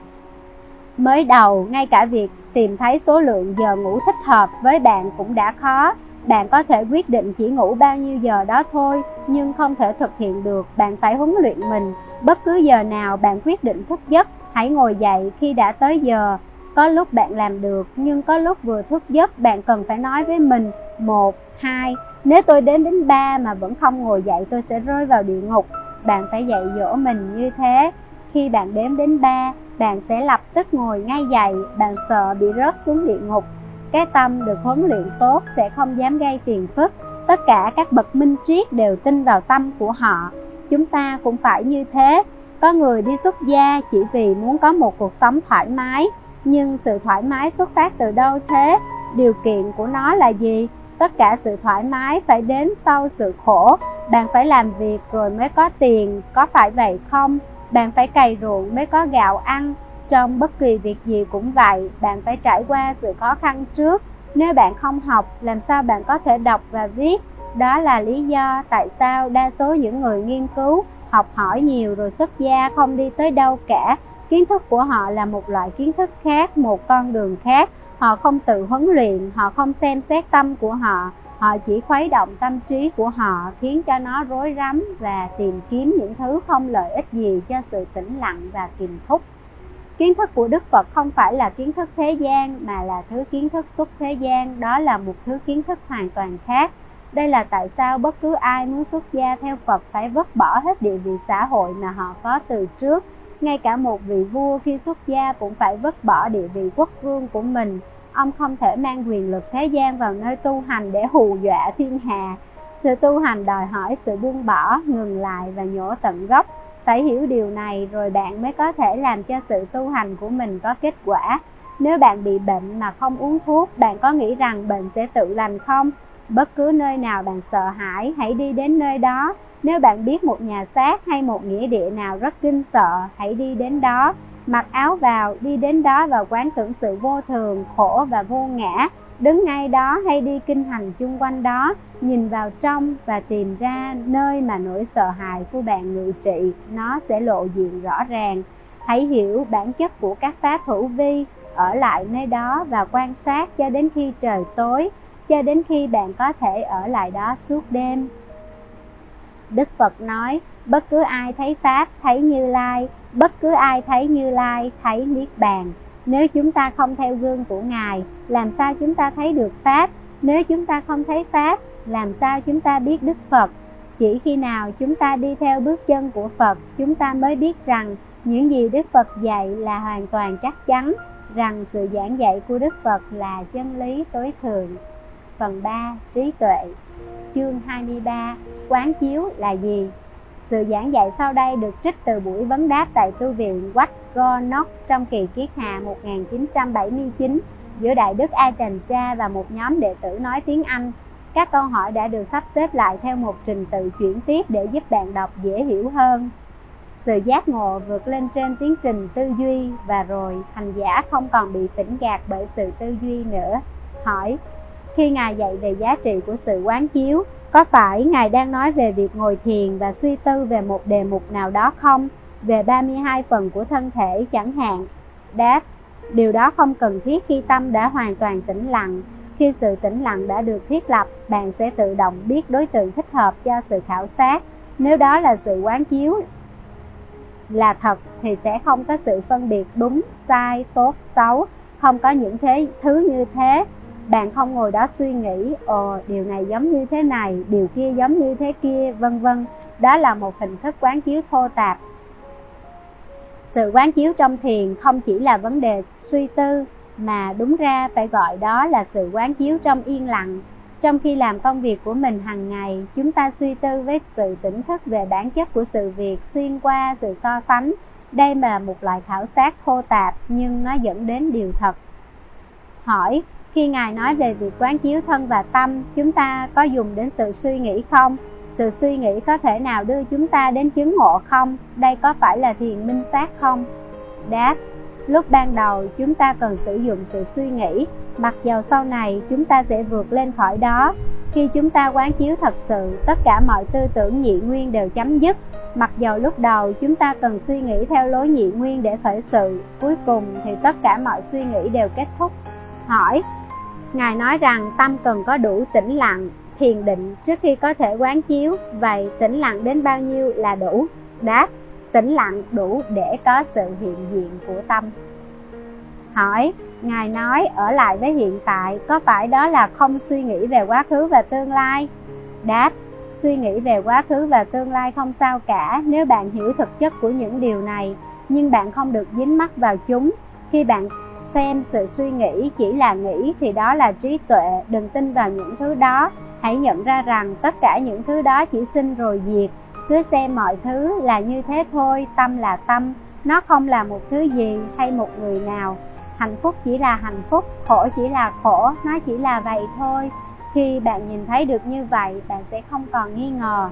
Mới đầu, ngay cả việc tìm thấy số lượng giờ ngủ thích hợp với bạn cũng đã khó. Bạn có thể quyết định chỉ ngủ bao nhiêu giờ đó thôi, nhưng không thể thực hiện được. Bạn phải huấn luyện mình. Bất cứ giờ nào bạn quyết định thức giấc, hãy ngồi dậy khi đã tới giờ. Có lúc bạn làm được, nhưng có lúc vừa thức giấc bạn cần phải nói với mình một, hai. Nếu tôi đến đến ba mà vẫn không ngồi dậy, tôi sẽ rơi vào địa ngục. Bạn phải dạy dỗ mình như thế. Khi bạn đếm đến ba, bạn sẽ lập tức ngồi ngay dậy. Bạn sợ bị rớt xuống địa ngục. Cái tâm được huấn luyện tốt sẽ không dám gây phiền phức. Tất cả các bậc minh triết đều tin vào tâm của họ. Chúng ta cũng phải như thế. Có người đi xuất gia chỉ vì muốn có một cuộc sống thoải mái. Nhưng sự thoải mái xuất phát từ đâu thế? Điều kiện của nó là gì? Tất cả sự thoải mái phải đến sau sự khổ. Bạn phải làm việc rồi mới có tiền, có phải vậy không? Bạn phải cày ruộng mới có gạo ăn. Trong bất kỳ việc gì cũng vậy, bạn phải trải qua sự khó khăn trước. Nếu bạn không học, làm sao bạn có thể đọc và viết? Đó là lý do tại sao đa số những người nghiên cứu, học hỏi nhiều rồi xuất gia không đi tới đâu cả. Kiến thức của họ là một loại kiến thức khác, một con đường khác. Họ không tự huấn luyện, họ không xem xét tâm của họ. Họ chỉ khuấy động tâm trí của họ, khiến cho nó rối rắm và tìm kiếm những thứ không lợi ích gì cho sự tĩnh lặng và kiềm thúc. Kiến thức của Đức Phật không phải là kiến thức thế gian, mà là thứ kiến thức xuất thế gian. Đó là một thứ kiến thức hoàn toàn khác. Đây là tại sao bất cứ ai muốn xuất gia theo Phật phải vứt bỏ hết địa vị xã hội mà họ có từ trước. Ngay cả một vị vua khi xuất gia cũng phải vứt bỏ địa vị quốc vương của mình. Ông không thể mang quyền lực thế gian vào nơi tu hành để hù dọa thiên hạ. Sự tu hành đòi hỏi sự buông bỏ, ngừng lại và nhổ tận gốc. Phải hiểu điều này rồi bạn mới có thể làm cho sự tu hành của mình có kết quả. Nếu bạn bị bệnh mà không uống thuốc, bạn có nghĩ rằng bệnh sẽ tự lành không? Bất cứ nơi nào bạn sợ hãi, hãy đi đến nơi đó. Nếu bạn biết một nhà xác hay một nghĩa địa nào rất kinh sợ, hãy đi đến đó. Mặc áo vào, đi đến đó và quán tưởng sự vô thường, khổ và vô ngã. Đứng ngay đó hay đi kinh hành chung quanh đó, nhìn vào trong và tìm ra nơi mà nỗi sợ hãi của bạn ngự trị, nó sẽ lộ diện rõ ràng. Hãy hiểu bản chất của các pháp hữu vi, ở lại nơi đó và quan sát cho đến khi trời tối, cho đến khi bạn có thể ở lại đó suốt đêm. Đức Phật nói, bất cứ ai thấy Pháp, thấy Như Lai, bất cứ ai thấy Như Lai, thấy Niết Bàn. Nếu chúng ta không theo gương của Ngài, làm sao chúng ta thấy được Pháp? Nếu chúng ta không thấy Pháp, làm sao chúng ta biết Đức Phật? Chỉ khi nào chúng ta đi theo bước chân của Phật, chúng ta mới biết rằng những gì Đức Phật dạy là hoàn toàn chắc chắn, rằng sự giảng dạy của Đức Phật là chân lý tối thượng. Phần ba. Trí tuệ. Chương hai mươi ba. Quán chiếu là gì? Sự giảng dạy sau đây được trích từ buổi vấn đáp tại tu viện Wat Gonok trong kỳ Kiết Hà một nghìn chín trăm bảy mươi chín giữa Đại đức Ajahn Chah và một nhóm đệ tử nói tiếng Anh. Các câu hỏi đã được sắp xếp lại theo một trình tự chuyển tiếp để giúp bạn đọc dễ hiểu hơn. Sự giác ngộ vượt lên trên tiến trình tư duy và rồi hành giả không còn bị phỉnh gạt bởi sự tư duy nữa. Hỏi: khi Ngài dạy về giá trị của sự quán chiếu, có phải Ngài đang nói về việc ngồi thiền và suy tư về một đề mục nào đó không? Về ba mươi hai phần của thân thể chẳng hạn? Đáp: điều đó không cần thiết khi tâm đã hoàn toàn tĩnh lặng. Khi sự tĩnh lặng đã được thiết lập, bạn sẽ tự động biết đối tượng thích hợp cho sự khảo sát. Nếu đó là sự quán chiếu, là thật thì sẽ không có sự phân biệt đúng, sai, tốt, xấu, không có những thế thứ như thế. Bạn không ngồi đó suy nghĩ, ồ điều này giống như thế này, điều kia giống như thế kia, vân vân. Đó là một hình thức quán chiếu thô tạp. Sự quán chiếu trong thiền không chỉ là vấn đề suy tư, mà đúng ra phải gọi đó là sự quán chiếu trong yên lặng. Trong khi làm công việc của mình hàng ngày, chúng ta suy tư với sự tỉnh thức về bản chất của sự việc, xuyên qua sự so sánh. Đây là một loại khảo sát thô tạp, nhưng nó dẫn đến điều thật. Hỏi, khi Ngài nói về việc quán chiếu thân và tâm, chúng ta có dùng đến sự suy nghĩ không? Sự suy nghĩ có thể nào đưa chúng ta đến chứng ngộ không? Đây có phải là thiền minh sát không? Đáp, lúc ban đầu chúng ta cần sử dụng sự suy nghĩ, mặc dầu sau này chúng ta sẽ vượt lên khỏi đó. Khi chúng ta quán chiếu thật sự, tất cả mọi tư tưởng nhị nguyên đều chấm dứt. Mặc dầu lúc đầu chúng ta cần suy nghĩ theo lối nhị nguyên để khởi sự, cuối cùng thì tất cả mọi suy nghĩ đều kết thúc. Hỏi, Ngài nói rằng tâm cần có đủ tĩnh lặng, thiền định trước khi có thể quán chiếu. Vậy tĩnh lặng đến bao nhiêu là đủ? Đáp, tĩnh lặng đủ để có sự hiện diện của tâm. Hỏi, Ngài nói ở lại với hiện tại, có phải đó là không suy nghĩ về quá khứ và tương lai? Đáp, suy nghĩ về quá khứ và tương lai không sao cả nếu bạn hiểu thực chất của những điều này, nhưng bạn không được dính mắc vào chúng. Khi bạn xem sự suy nghĩ chỉ là nghĩ thì đó là trí tuệ, đừng tin vào những thứ đó. Hãy nhận ra rằng tất cả những thứ đó chỉ sinh rồi diệt. Cứ xem mọi thứ là như thế thôi, tâm là tâm, nó không là một thứ gì hay một người nào. Hạnh phúc chỉ là hạnh phúc, khổ chỉ là khổ, nó chỉ là vậy thôi. Khi bạn nhìn thấy được như vậy, bạn sẽ không còn nghi ngờ.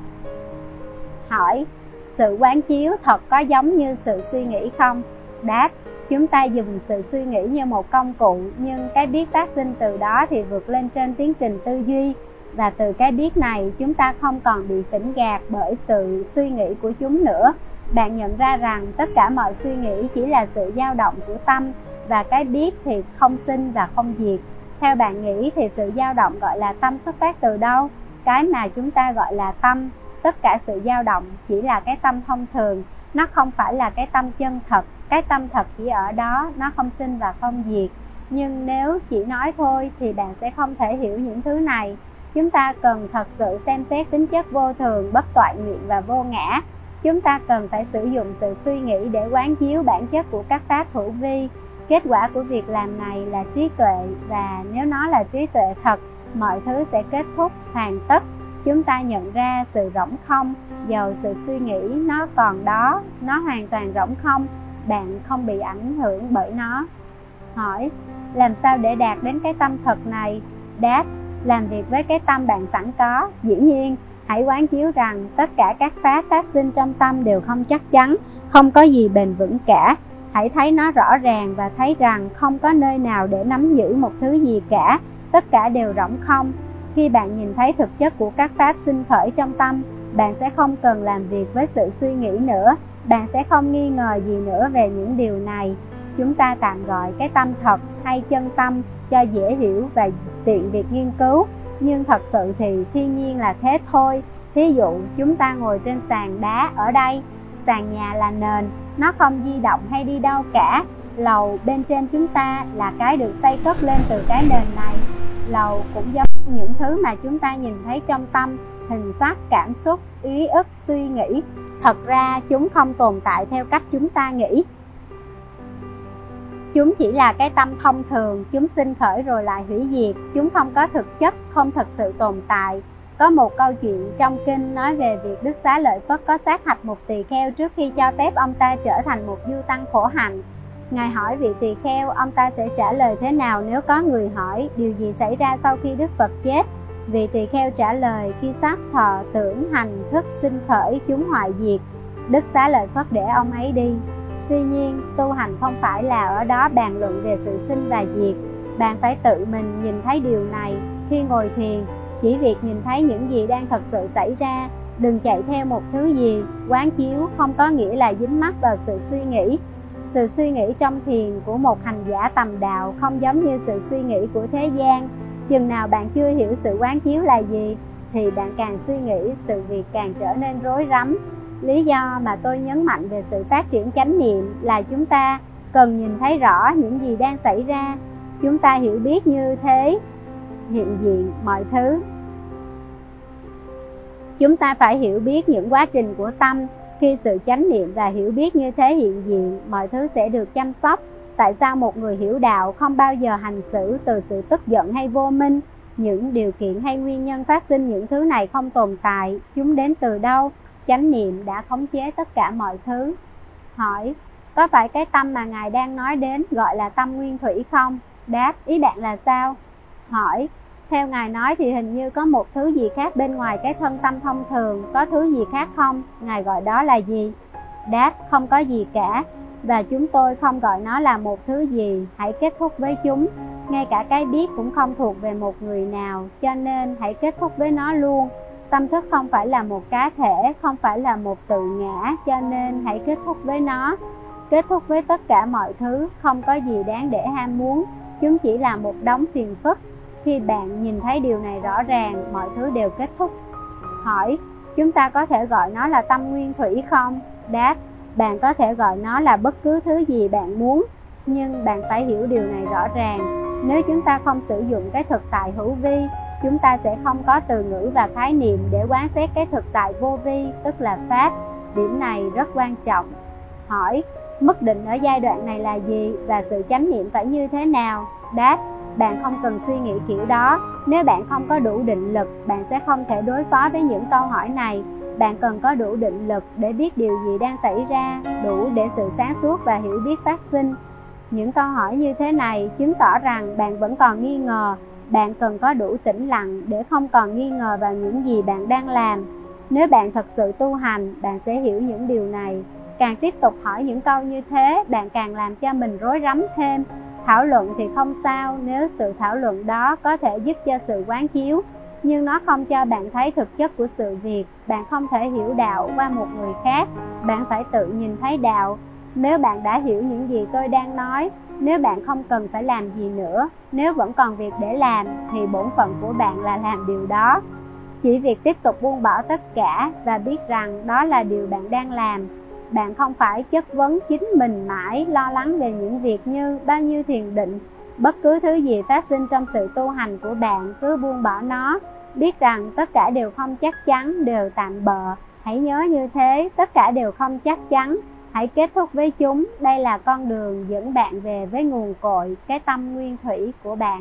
Hỏi, sự quán chiếu thật có giống như sự suy nghĩ không? Đáp, chúng ta dùng sự suy nghĩ như một công cụ, nhưng cái biết phát sinh từ đó thì vượt lên trên tiến trình tư duy. Và từ cái biết này, chúng ta không còn bị phỉnh gạt bởi sự suy nghĩ của chúng nữa. Bạn nhận ra rằng tất cả mọi suy nghĩ chỉ là sự dao động của tâm, và cái biết thì không sinh và không diệt. Theo bạn nghĩ thì sự dao động gọi là tâm xuất phát từ đâu? Cái mà chúng ta gọi là tâm, tất cả sự dao động chỉ là cái tâm thông thường, nó không phải là cái tâm chân thật. Cái tâm thật chỉ ở đó, nó không sinh và không diệt. Nhưng nếu chỉ nói thôi thì bạn sẽ không thể hiểu những thứ này. Chúng ta cần thật sự xem xét tính chất vô thường, bất toại nguyện và vô ngã. Chúng ta cần phải sử dụng sự suy nghĩ để quán chiếu bản chất của các pháp hữu vi. Kết quả của việc làm này là trí tuệ, và nếu nó là trí tuệ thật, mọi thứ sẽ kết thúc, hoàn tất. Chúng ta nhận ra sự rỗng không, dầu sự suy nghĩ nó còn đó, nó hoàn toàn rỗng không, bạn không bị ảnh hưởng bởi nó. Hỏi, làm sao để đạt đến cái tâm thật này? Đáp, làm việc với cái tâm bạn sẵn có. Dĩ nhiên, hãy quán chiếu rằng tất cả các pháp phát sinh trong tâm đều không chắc chắn, không có gì bền vững cả. Hãy thấy nó rõ ràng và thấy rằng không có nơi nào để nắm giữ một thứ gì cả, tất cả đều rỗng không. Khi bạn nhìn thấy thực chất của các pháp sinh khởi trong tâm, bạn sẽ không cần làm việc với sự suy nghĩ nữa, bạn sẽ không nghi ngờ gì nữa về những điều này. Chúng ta tạm gọi cái tâm thật hay chân tâm cho dễ hiểu và tiện việc nghiên cứu, nhưng thật sự thì thiên nhiên là thế thôi. Thí dụ, chúng ta ngồi trên sàn đá ở đây, sàn nhà là nền, nó không di động hay đi đâu cả. Lầu bên trên chúng ta là cái được xây cất lên từ cái nền này. Lầu cũng giống như những thứ mà chúng ta nhìn thấy trong tâm, hình sắc, cảm xúc, ý ức, suy nghĩ. Thật ra chúng không tồn tại theo cách chúng ta nghĩ. Chúng chỉ là cái tâm thông thường, chúng sinh khởi rồi lại hủy diệt, chúng không có thực chất, không thật sự tồn tại. Có một câu chuyện trong kinh nói về việc Đức Xá Lợi Phất có sát hạch một tỳ kheo trước khi cho phép ông ta trở thành một du tăng khổ hạnh. Ngài hỏi vị tỳ kheo ông ta sẽ trả lời thế nào nếu có người hỏi điều gì xảy ra sau khi Đức Phật chết. Vị tỳ kheo trả lời, khi sắc, thọ, tưởng, hành, thức sinh khởi, chúng hoại diệt. Đức Xá Lợi Phất để ông ấy đi. Tuy nhiên, tu hành không phải là ở đó bàn luận về sự sinh và diệt. Bạn phải tự mình nhìn thấy điều này. Khi ngồi thiền, chỉ việc nhìn thấy những gì đang thật sự xảy ra, đừng chạy theo một thứ gì. Quán chiếu không có nghĩa là dính mắc vào sự suy nghĩ. Sự suy nghĩ trong thiền của một hành giả tầm đạo không giống như sự suy nghĩ của thế gian. Chừng nào bạn chưa hiểu sự quán chiếu là gì, thì bạn càng suy nghĩ, sự việc càng trở nên rối rắm. Lý do mà tôi nhấn mạnh về sự phát triển chánh niệm là chúng ta cần nhìn thấy rõ những gì đang xảy ra. Chúng ta hiểu biết như thế hiện diện mọi thứ. Chúng ta phải hiểu biết những quá trình của tâm. Khi sự chánh niệm và hiểu biết như thế hiện diện, mọi thứ sẽ được chăm sóc. Tại sao một người hiểu đạo không bao giờ hành xử từ sự tức giận hay vô minh? Những điều kiện hay nguyên nhân phát sinh những thứ này không tồn tại. Chúng đến từ đâu? Chánh niệm đã khống chế tất cả mọi thứ. Hỏi, có phải cái tâm mà Ngài đang nói đến gọi là tâm nguyên thủy không? Đáp, ý bạn là sao? Hỏi, theo Ngài nói thì hình như có một thứ gì khác bên ngoài cái thân tâm thông thường. Có thứ gì khác không? Ngài gọi đó là gì? Đáp, không có gì cả. Và chúng tôi không gọi nó là một thứ gì. Hãy kết thúc với chúng. Ngay cả cái biết cũng không thuộc về một người nào, cho nên hãy kết thúc với nó luôn. Tâm thức không phải là một cá thể, không phải là một tự ngã, cho nên hãy kết thúc với nó. Kết thúc với tất cả mọi thứ, không có gì đáng để ham muốn. Chúng chỉ là một đống phiền phức. Khi bạn nhìn thấy điều này rõ ràng, mọi thứ đều kết thúc. Hỏi, chúng ta có thể gọi nó là tâm nguyên thủy không? Đáp, bạn có thể gọi nó là bất cứ thứ gì bạn muốn. Nhưng bạn phải hiểu điều này rõ ràng. Nếu chúng ta không sử dụng cái thực tại hữu vi, chúng ta sẽ không có từ ngữ và khái niệm để quán xét cái thực tại vô vi, tức là Pháp. Điểm này rất quan trọng. Hỏi, mức định ở giai đoạn này là gì và sự chánh niệm phải như thế nào? Đáp, bạn không cần suy nghĩ kiểu đó. Nếu bạn không có đủ định lực, bạn sẽ không thể đối phó với những câu hỏi này. Bạn cần có đủ định lực để biết điều gì đang xảy ra, đủ để sự sáng suốt và hiểu biết phát sinh. Những câu hỏi như thế này chứng tỏ rằng bạn vẫn còn nghi ngờ. Bạn cần có đủ tĩnh lặng để không còn nghi ngờ vào những gì bạn đang làm. Nếu bạn thật sự tu hành, bạn sẽ hiểu những điều này. Càng tiếp tục hỏi những câu như thế, bạn càng làm cho mình rối rắm thêm. Thảo luận thì không sao nếu sự thảo luận đó có thể giúp cho sự quán chiếu, nhưng nó không cho bạn thấy thực chất của sự việc. Bạn không thể hiểu đạo qua một người khác. Bạn phải tự nhìn thấy đạo. Nếu bạn đã hiểu những gì tôi đang nói, nếu bạn không cần phải làm gì nữa, nếu vẫn còn việc để làm, thì bổn phận của bạn là làm điều đó. Chỉ việc tiếp tục buông bỏ tất cả và biết rằng đó là điều bạn đang làm. Bạn không phải chất vấn chính mình mãi, lo lắng về những việc như bao nhiêu thiền định. Bất cứ thứ gì phát sinh trong sự tu hành của bạn, cứ buông bỏ nó. Biết rằng tất cả đều không chắc chắn, đều tạm bợ. Hãy nhớ như thế, tất cả đều không chắc chắn. Hãy kết thúc với chúng. Đây là con đường dẫn bạn về với nguồn cội, cái tâm nguyên thủy của bạn.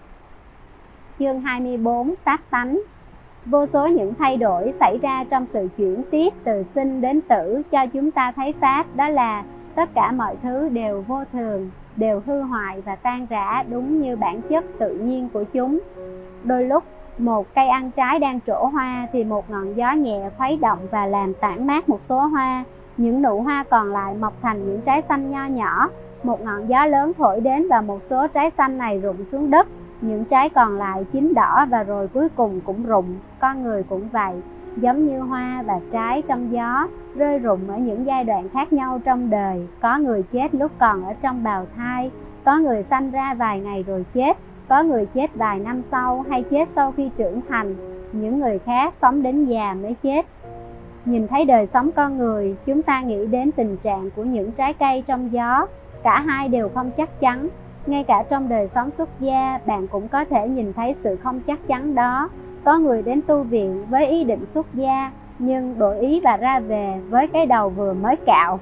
Chương hai mươi bốn, Pháp tánh. Vô số những thay đổi xảy ra trong sự chuyển tiếp từ sinh đến tử cho chúng ta thấy Pháp, đó là tất cả mọi thứ đều vô thường, đều hư hoại và tan rã đúng như bản chất tự nhiên của chúng. Đôi lúc, một cây ăn trái đang trổ hoa thì một ngọn gió nhẹ khuấy động và làm tản mát một số hoa. Những nụ hoa còn lại mọc thành những trái xanh nho nhỏ. Một ngọn gió lớn thổi đến và một số trái xanh này rụng xuống đất. Những trái còn lại chín đỏ và rồi cuối cùng cũng rụng. Con người cũng vậy, giống như hoa và trái trong gió, rơi rụng ở những giai đoạn khác nhau trong đời. Có người chết lúc còn ở trong bào thai, có người sanh ra vài ngày rồi chết, có người chết vài năm sau hay chết sau khi trưởng thành. Những người khác sống đến già mới chết. Nhìn thấy đời sống con người, chúng ta nghĩ đến tình trạng của những trái cây trong gió. Cả hai đều không chắc chắn. Ngay cả trong đời sống xuất gia, bạn cũng có thể nhìn thấy sự không chắc chắn đó. Có người đến tu viện với ý định xuất gia, nhưng đổi ý và ra về với cái đầu vừa mới cạo.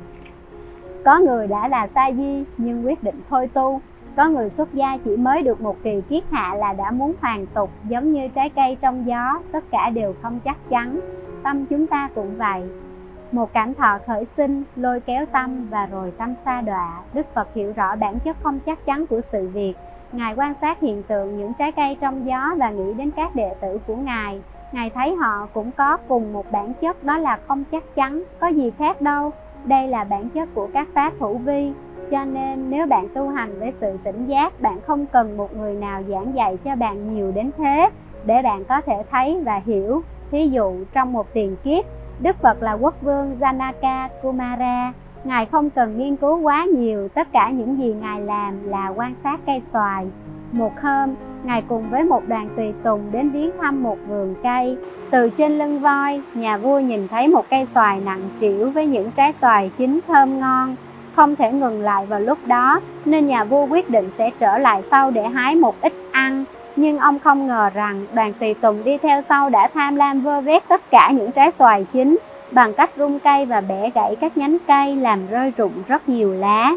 Có người đã là sa di, nhưng quyết định thôi tu. Có người xuất gia chỉ mới được một kỳ kiết hạ là đã muốn hoàn tục, giống như trái cây trong gió, tất cả đều không chắc chắn. Tâm chúng ta cũng vậy. Một cảm thọ khởi sinh, lôi kéo tâm và rồi tâm sa đọa. Đức Phật hiểu rõ bản chất không chắc chắn của sự việc. Ngài quan sát hiện tượng những trái cây trong gió và nghĩ đến các đệ tử của Ngài. Ngài thấy họ cũng có cùng một bản chất, đó là không chắc chắn, có gì khác đâu. Đây là bản chất của các pháp hữu vi. Cho nên nếu bạn tu hành với sự tỉnh giác, bạn không cần một người nào giảng dạy cho bạn nhiều đến thế để bạn có thể thấy và hiểu. Thí dụ trong một tiền kiếp, Đức Phật là quốc vương Janaka Kumara. Ngài không cần nghiên cứu quá nhiều, tất cả những gì Ngài làm là quan sát cây xoài. Một hôm, Ngài cùng với một đoàn tùy tùng đến viếng thăm một vườn cây. Từ trên lưng voi, nhà vua nhìn thấy một cây xoài nặng trĩu với những trái xoài chín thơm ngon. Không thể ngừng lại vào lúc đó, nên nhà vua quyết định sẽ trở lại sau để hái một ít ăn. Nhưng ông không ngờ rằng đoàn tùy tùng đi theo sau đã tham lam vơ vét tất cả những trái xoài chín bằng cách rung cây và bẻ gãy các nhánh cây, làm rơi rụng rất nhiều lá.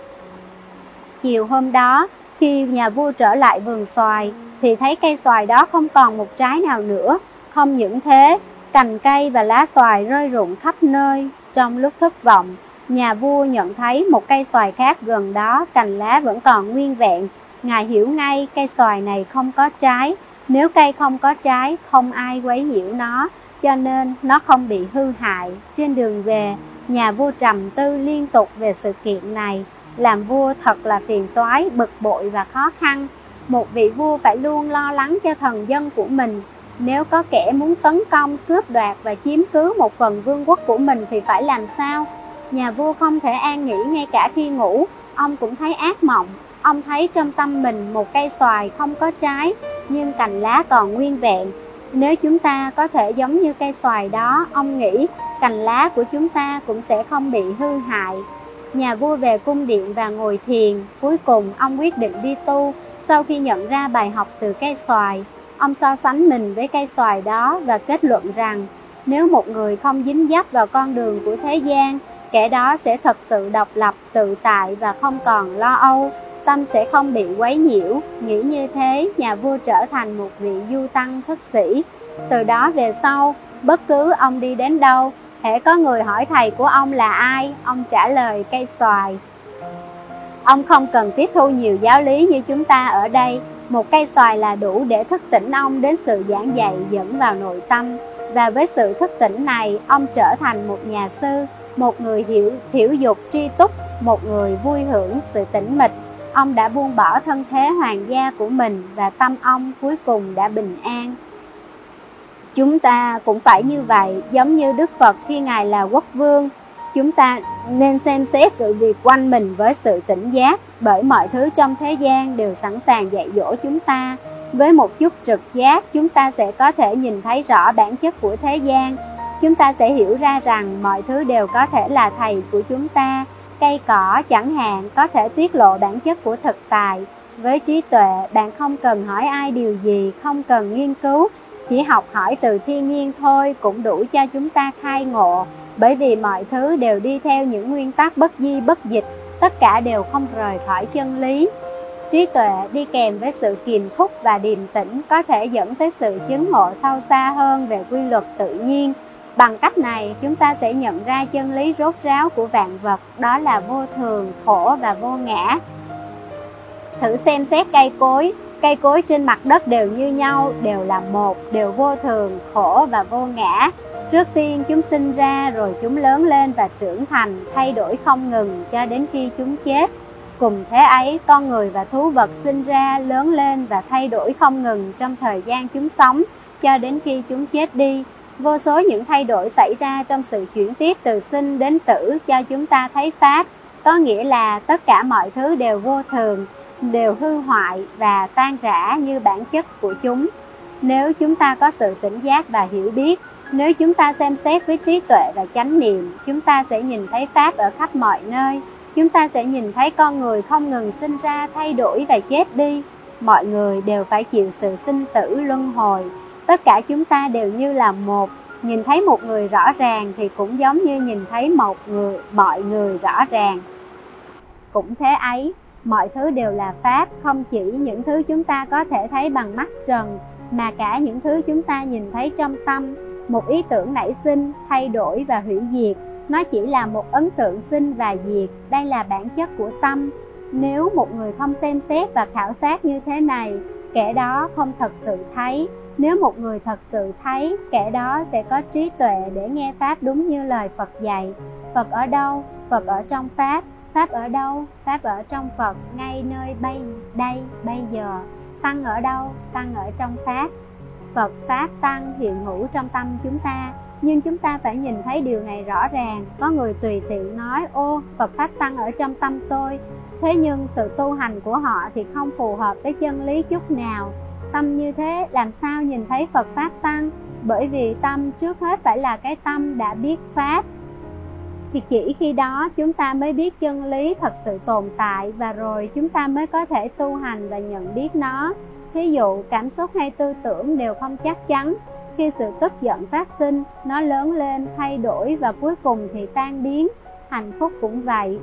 Chiều hôm đó, khi nhà vua trở lại vườn xoài thì thấy cây xoài đó không còn một trái nào nữa. Không những thế, cành cây và lá xoài rơi rụng khắp nơi. Trong lúc thất vọng, nhà vua nhận thấy một cây xoài khác gần đó, cành lá vẫn còn nguyên vẹn. Ngài hiểu ngay cây xoài này không có trái. Nếu cây không có trái, không ai quấy nhiễu nó, cho nên nó không bị hư hại. Trên đường về, nhà vua trầm tư liên tục về sự kiện này. Làm vua thật là phiền toái, bực bội và khó khăn. Một vị vua phải luôn lo lắng cho thần dân của mình. Nếu có kẻ muốn tấn công, cướp đoạt và chiếm cứ một phần vương quốc của mình thì phải làm sao? Nhà vua không thể an nghỉ ngay cả khi ngủ. Ông cũng thấy ác mộng. Ông thấy trong tâm mình một cây xoài không có trái, nhưng cành lá còn nguyên vẹn. Nếu chúng ta có thể giống như cây xoài đó, ông nghĩ cành lá của chúng ta cũng sẽ không bị hư hại. Nhà vua về cung điện và ngồi thiền. Cuối cùng ông quyết định đi tu. Sau khi nhận ra bài học từ cây xoài, ông so sánh mình với cây xoài đó và kết luận rằng nếu một người không dính dấp vào con đường của thế gian, kẻ đó sẽ thật sự độc lập, tự tại và không còn lo âu. Tâm sẽ không bị quấy nhiễu. Nghĩ như thế, nhà vua trở thành một vị du tăng thức sĩ. Từ đó về sau, bất cứ ông đi đến đâu, hễ có người hỏi thầy của ông là ai, ông trả lời cây xoài. Ông không cần tiếp thu nhiều giáo lý như chúng ta ở đây. Một cây xoài là đủ để thức tỉnh ông đến sự giảng dạy dẫn vào nội tâm. Và với sự thức tỉnh này, ông trở thành một nhà sư, một người hiểu thiểu dục tri túc, một người vui hưởng sự tĩnh mịch. Ông đã buông bỏ thân thế hoàng gia của mình và tâm ông cuối cùng đã bình an. Chúng ta cũng phải như vậy, giống như Đức Phật khi Ngài là quốc vương. Chúng ta nên xem xét sự việc quanh mình với sự tỉnh giác, bởi mọi thứ trong thế gian đều sẵn sàng dạy dỗ chúng ta. Với một chút trực giác, chúng ta sẽ có thể nhìn thấy rõ bản chất của thế gian. Chúng ta sẽ hiểu ra rằng mọi thứ đều có thể là thầy của chúng ta. Cây cỏ chẳng hạn có thể tiết lộ bản chất của thực tại. Với trí tuệ, bạn không cần hỏi ai điều gì, không cần nghiên cứu, chỉ học hỏi từ thiên nhiên thôi cũng đủ cho chúng ta khai ngộ. Bởi vì mọi thứ đều đi theo những nguyên tắc bất di bất dịch, tất cả đều không rời khỏi chân lý. Trí tuệ đi kèm với sự kiềm thúc và điềm tĩnh có thể dẫn tới sự chứng ngộ sâu xa hơn về quy luật tự nhiên. Bằng cách này, chúng ta sẽ nhận ra chân lý rốt ráo của vạn vật, đó là vô thường, khổ và vô ngã. Thử xem xét cây cối. Cây cối trên mặt đất đều như nhau, đều là một, đều vô thường, khổ và vô ngã. Trước tiên chúng sinh ra, rồi chúng lớn lên và trưởng thành, thay đổi không ngừng cho đến khi chúng chết. Cùng thế ấy, con người và thú vật sinh ra, lớn lên và thay đổi không ngừng trong thời gian chúng sống, cho đến khi chúng chết đi. Vô số những thay đổi xảy ra trong sự chuyển tiếp từ sinh đến tử cho chúng ta thấy Pháp. Có nghĩa là tất cả mọi thứ đều vô thường, đều hư hoại và tan rã như bản chất của chúng. Nếu chúng ta có sự tỉnh giác và hiểu biết, nếu chúng ta xem xét với trí tuệ và chánh niệm, chúng ta sẽ nhìn thấy Pháp ở khắp mọi nơi. Chúng ta sẽ nhìn thấy con người không ngừng sinh ra, thay đổi và chết đi. Mọi người đều phải chịu sự sinh tử luân hồi. Tất cả chúng ta đều như là một. Nhìn thấy một người rõ ràng thì cũng giống như nhìn thấy một người, mọi người rõ ràng. Cũng thế ấy, mọi thứ đều là Pháp, không chỉ những thứ chúng ta có thể thấy bằng mắt trần, mà cả những thứ chúng ta nhìn thấy trong tâm. Một ý tưởng nảy sinh, thay đổi và hủy diệt, nó chỉ là một ấn tượng sinh và diệt. Đây là bản chất của tâm. Nếu một người không xem xét và khảo sát như thế này, kẻ đó không thật sự thấy. Nếu một người thật sự thấy, kẻ đó sẽ có trí tuệ để nghe Pháp đúng như lời Phật dạy. Phật ở đâu? Phật ở trong Pháp. Pháp ở đâu? Pháp ở trong Phật, ngay nơi bây, đây, bây giờ. Tăng ở đâu? Tăng ở trong Pháp. Phật, Pháp, Tăng hiện hữu trong tâm chúng ta. Nhưng chúng ta phải nhìn thấy điều này rõ ràng. Có người tùy tiện nói, ô, Phật, Pháp, Tăng ở trong tâm tôi. Thế nhưng sự tu hành của họ thì không phù hợp với chân lý chút nào. tâm như thế làm sao nhìn thấy Phật Pháp tăng? Bởi vì tâm trước hết phải là cái tâm đã biết Pháp. Thì chỉ khi đó chúng ta mới biết chân lý thật sự tồn tại, và rồi chúng ta mới có thể tu hành và nhận biết nó. Thí dụ cảm xúc hay tư tưởng đều không chắc chắn. Khi sự tức giận phát sinh, nó lớn lên, thay đổi và cuối cùng thì tan biến. Hạnh phúc cũng vậy.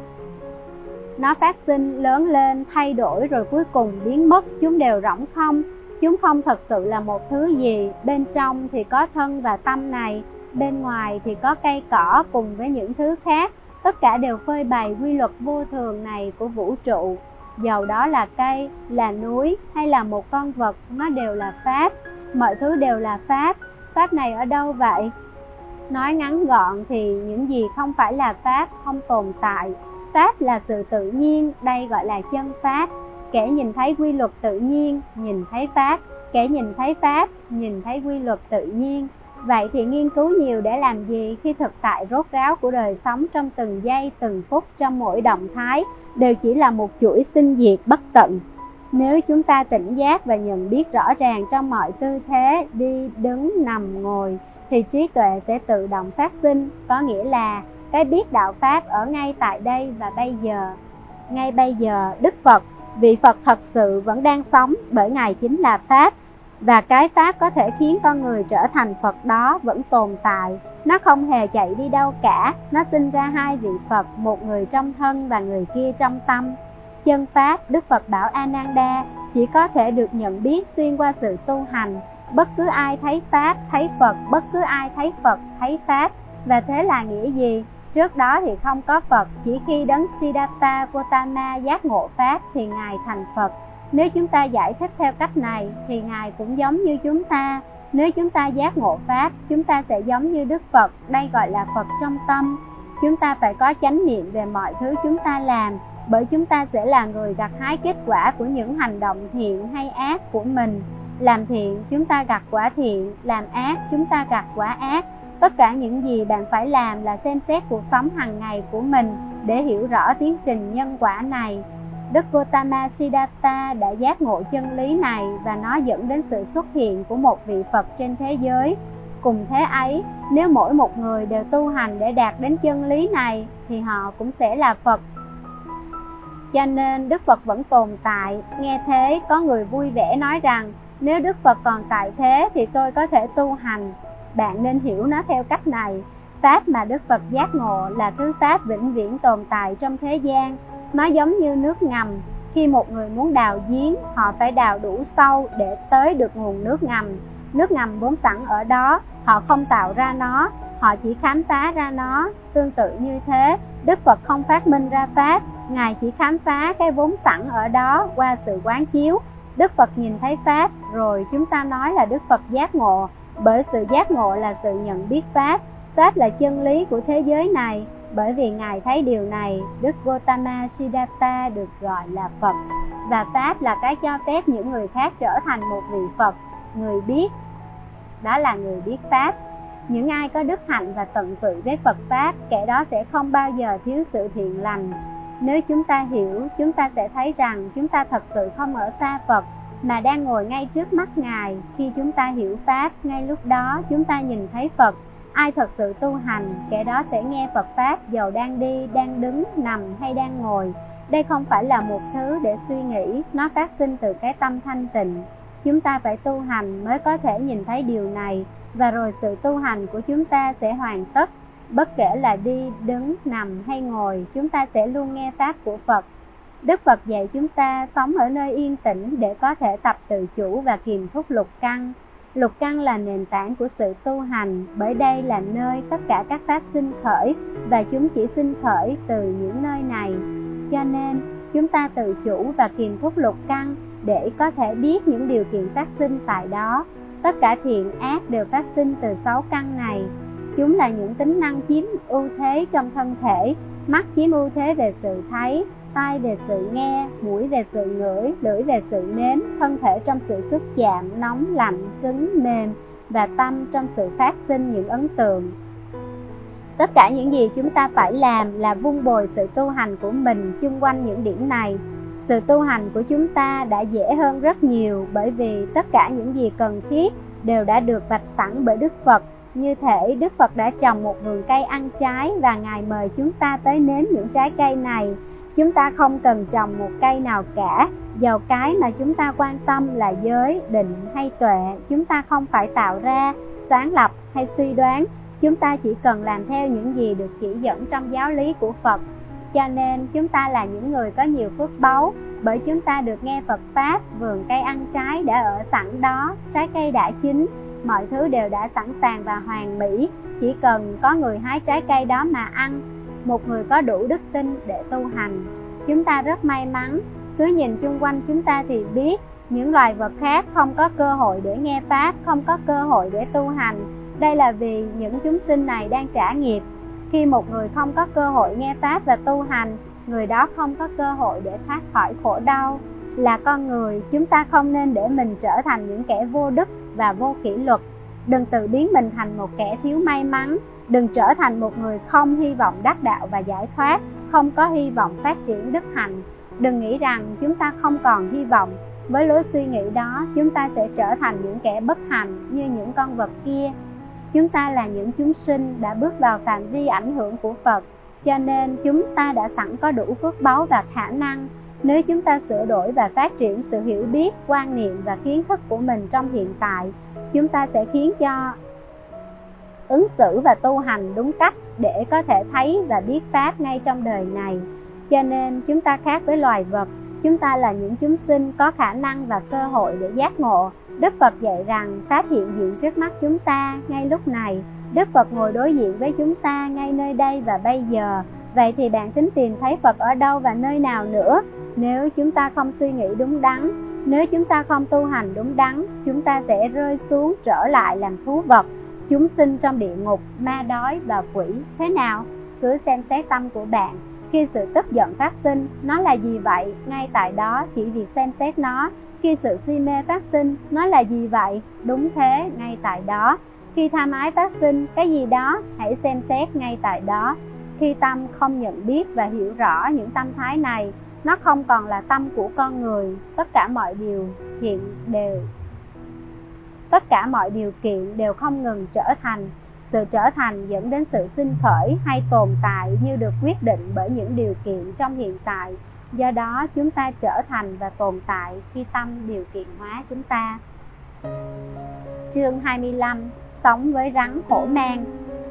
Nó phát sinh, lớn lên, thay đổi rồi cuối cùng biến mất. Chúng đều rỗng không. Chúng không thật sự là một thứ gì. Bên trong thì có thân và tâm này, bên ngoài thì có cây cỏ cùng với những thứ khác. Tất cả đều phơi bày quy luật vô thường này của vũ trụ. Dầu đó là cây, là núi hay là một con vật, nó đều là Pháp. Mọi thứ đều là Pháp. Pháp này ở đâu vậy? Nói ngắn gọn thì những gì không phải là Pháp không tồn tại. Pháp là sự tự nhiên, đây gọi là chân Pháp. Kẻ nhìn thấy quy luật tự nhiên, nhìn thấy Pháp. Kẻ nhìn thấy Pháp, nhìn thấy quy luật tự nhiên. Vậy thì nghiên cứu nhiều để làm gì khi thực tại rốt ráo của đời sống trong từng giây, từng phút, trong mỗi động thái đều chỉ là một chuỗi sinh diệt bất tận. Nếu chúng ta tỉnh giác và nhận biết rõ ràng trong mọi tư thế, đi, đứng, nằm, ngồi, thì trí tuệ sẽ tự động phát sinh, có nghĩa là cái biết đạo Pháp ở ngay tại đây và bây giờ. Ngay bây giờ, Đức Phật, vị Phật thật sự vẫn đang sống, bởi Ngài chính là Pháp. Và cái Pháp có thể khiến con người trở thành Phật đó vẫn tồn tại. Nó không hề chạy đi đâu cả. Nó sinh ra hai vị Phật, một người trong thân và người kia trong tâm. Chân Pháp, Đức Phật bảo Ananda, chỉ có thể được nhận biết xuyên qua sự tu hành. Bất cứ ai thấy Pháp, thấy Phật, bất cứ ai thấy Phật, thấy Pháp. Và thế là nghĩa gì? Trước đó thì không có Phật, chỉ khi đấng Siddhartha Gautama giác ngộ Pháp thì Ngài thành Phật. Nếu chúng ta giải thích theo cách này thì Ngài cũng giống như chúng ta. Nếu chúng ta giác ngộ Pháp, chúng ta sẽ giống như Đức Phật, đây gọi là Phật trong tâm. Chúng ta phải có chánh niệm về mọi thứ chúng ta làm, bởi chúng ta sẽ là người gặt hái kết quả của những hành động thiện hay ác của mình. Làm thiện, chúng ta gặt quả thiện, làm ác, chúng ta gặt quả ác. Tất cả những gì bạn phải làm là xem xét cuộc sống hàng ngày của mình để hiểu rõ tiến trình nhân quả này. Đức Gautama Siddhartha đã giác ngộ chân lý này và nó dẫn đến sự xuất hiện của một vị Phật trên thế giới. Cùng thế ấy, nếu mỗi một người đều tu hành để đạt đến chân lý này thì họ cũng sẽ là Phật. Cho nên Đức Phật vẫn tồn tại. Nghe thế, có người vui vẻ nói rằng nếu Đức Phật còn tại thế thì tôi có thể tu hành. Bạn nên hiểu nó theo cách này. Pháp mà Đức Phật giác ngộ là thứ Pháp vĩnh viễn tồn tại trong thế gian. Nó giống như nước ngầm. Khi một người muốn đào giếng, họ phải đào đủ sâu để tới được nguồn nước ngầm. Nước ngầm vốn sẵn ở đó, họ không tạo ra nó, họ chỉ khám phá ra nó. Tương tự như thế, Đức Phật không phát minh ra Pháp, Ngài chỉ khám phá cái vốn sẵn ở đó qua sự quán chiếu. Đức Phật nhìn thấy Pháp, rồi chúng ta nói là Đức Phật giác ngộ, bởi sự giác ngộ là sự nhận biết Pháp. Pháp là chân lý của thế giới này. Bởi vì Ngài thấy điều này, Đức Gautama Siddhartha được gọi là Phật. Và Pháp là cái cho phép những người khác trở thành một vị Phật, người biết. Đó là người biết Pháp. Những ai có đức hạnh và tận tụy với Phật Pháp, kẻ đó sẽ không bao giờ thiếu sự thiện lành. Nếu chúng ta hiểu, chúng ta sẽ thấy rằng chúng ta thật sự không ở xa Phật, mà đang ngồi ngay trước mắt Ngài. Khi chúng ta hiểu Pháp, ngay lúc đó chúng ta nhìn thấy Phật. Ai thật sự tu hành, kẻ đó sẽ nghe Phật Pháp dầu đang đi, đang đứng, nằm hay đang ngồi. Đây không phải là một thứ để suy nghĩ, nó phát sinh từ cái tâm thanh tịnh. Chúng ta phải tu hành mới có thể nhìn thấy điều này, và rồi sự tu hành của chúng ta sẽ hoàn tất. Bất kể là đi, đứng, nằm hay ngồi, chúng ta sẽ luôn nghe Pháp của Phật. Đức Phật dạy chúng ta sống ở nơi yên tĩnh để có thể tập tự chủ và kiềm thúc lục căn. Lục căn là nền tảng của sự tu hành, bởi đây là nơi tất cả các pháp sinh khởi, và chúng chỉ sinh khởi từ những nơi này. Cho nên, chúng ta tự chủ và kiềm thúc lục căn để có thể biết những điều kiện phát sinh tại đó. Tất cả thiện ác đều phát sinh từ sáu căn này. Chúng là những tính năng chiếm ưu thế trong thân thể. Mắt chiếm ưu thế về sự thấy, tai về sự nghe, mũi về sự ngửi, lưỡi về sự nếm, thân thể trong sự xúc chạm, nóng, lạnh, cứng, mềm, và tâm trong sự phát sinh những ấn tượng. Tất cả những gì chúng ta phải làm là vun bồi sự tu hành của mình chung quanh những điểm này. Sự tu hành của chúng ta đã dễ hơn rất nhiều, bởi vì tất cả những gì cần thiết đều đã được vạch sẵn bởi Đức Phật. Như thể Đức Phật đã trồng một vườn cây ăn trái và Ngài mời chúng ta tới nếm những trái cây này. Chúng ta không cần trồng một cây nào cả, dầu cái mà chúng ta quan tâm là giới, định hay tuệ, chúng ta không phải tạo ra, sáng lập hay suy đoán. Chúng ta chỉ cần làm theo những gì được chỉ dẫn trong giáo lý của Phật. Cho nên chúng ta là những người có nhiều phước báu, bởi chúng ta được nghe Phật Pháp. Vườn cây ăn trái đã ở sẵn đó, trái cây đã chín, mọi thứ đều đã sẵn sàng và hoàn mỹ, chỉ cần có người hái trái cây đó mà ăn. Một người có đủ đức tin để tu hành. Chúng ta rất may mắn, cứ nhìn chung quanh chúng ta thì biết, những loài vật khác không có cơ hội để nghe Pháp, không có cơ hội để tu hành. Đây là vì những chúng sinh này đang trả nghiệp. Khi một người không có cơ hội nghe Pháp và tu hành, người đó không có cơ hội để thoát khỏi khổ đau. Là con người, chúng ta không nên để mình trở thành những kẻ vô đức và vô kỷ luật. Đừng tự biến mình thành một kẻ thiếu may mắn. Đừng trở thành một người không hy vọng đắc đạo và giải thoát, không có hy vọng phát triển đức hạnh. Đừng nghĩ rằng chúng ta không còn hy vọng. Với lối suy nghĩ đó, chúng ta sẽ trở thành những kẻ bất hạnh như những con vật kia. Chúng ta là những chúng sinh đã bước vào phạm vi ảnh hưởng của Phật, cho nên chúng ta đã sẵn có đủ phước báu và khả năng. Nếu chúng ta sửa đổi và phát triển sự hiểu biết, quan niệm và kiến thức của mình trong hiện tại, chúng ta sẽ khiến cho ứng xử và tu hành đúng cách để có thể thấy và biết Pháp ngay trong đời này. Cho nên chúng ta khác với loài vật, chúng ta là những chúng sinh có khả năng và cơ hội để giác ngộ. Đức Phật dạy rằng Pháp hiện diện trước mắt chúng ta ngay lúc này. Đức Phật ngồi đối diện với chúng ta ngay nơi đây và bây giờ. Vậy thì bạn tính tìm thấy Phật ở đâu và nơi nào nữa? Nếu chúng ta không suy nghĩ đúng đắn, nếu chúng ta không tu hành đúng đắn, chúng ta sẽ rơi xuống trở lại làm thú vật, chúng sinh trong địa ngục, ma đói và quỷ. Thế nào? Cứ xem xét tâm của bạn. Khi sự tức giận phát sinh, nó là gì vậy? Ngay tại đó, chỉ việc xem xét nó. Khi sự si mê phát sinh, nó là gì vậy? Đúng thế, ngay tại đó. Khi tham ái phát sinh, cái gì đó? Hãy xem xét ngay tại đó. Khi tâm không nhận biết và hiểu rõ những tâm thái này, nó không còn là tâm của con người. Tất cả mọi điều hiện đều Tất cả mọi điều kiện đều không ngừng trở thành. Sự trở thành dẫn đến sự sinh khởi hay tồn tại như được quyết định bởi những điều kiện trong hiện tại. Do đó chúng ta trở thành và tồn tại khi tâm điều kiện hóa chúng ta. Chương hai mươi lăm. Sống với rắn hổ mang.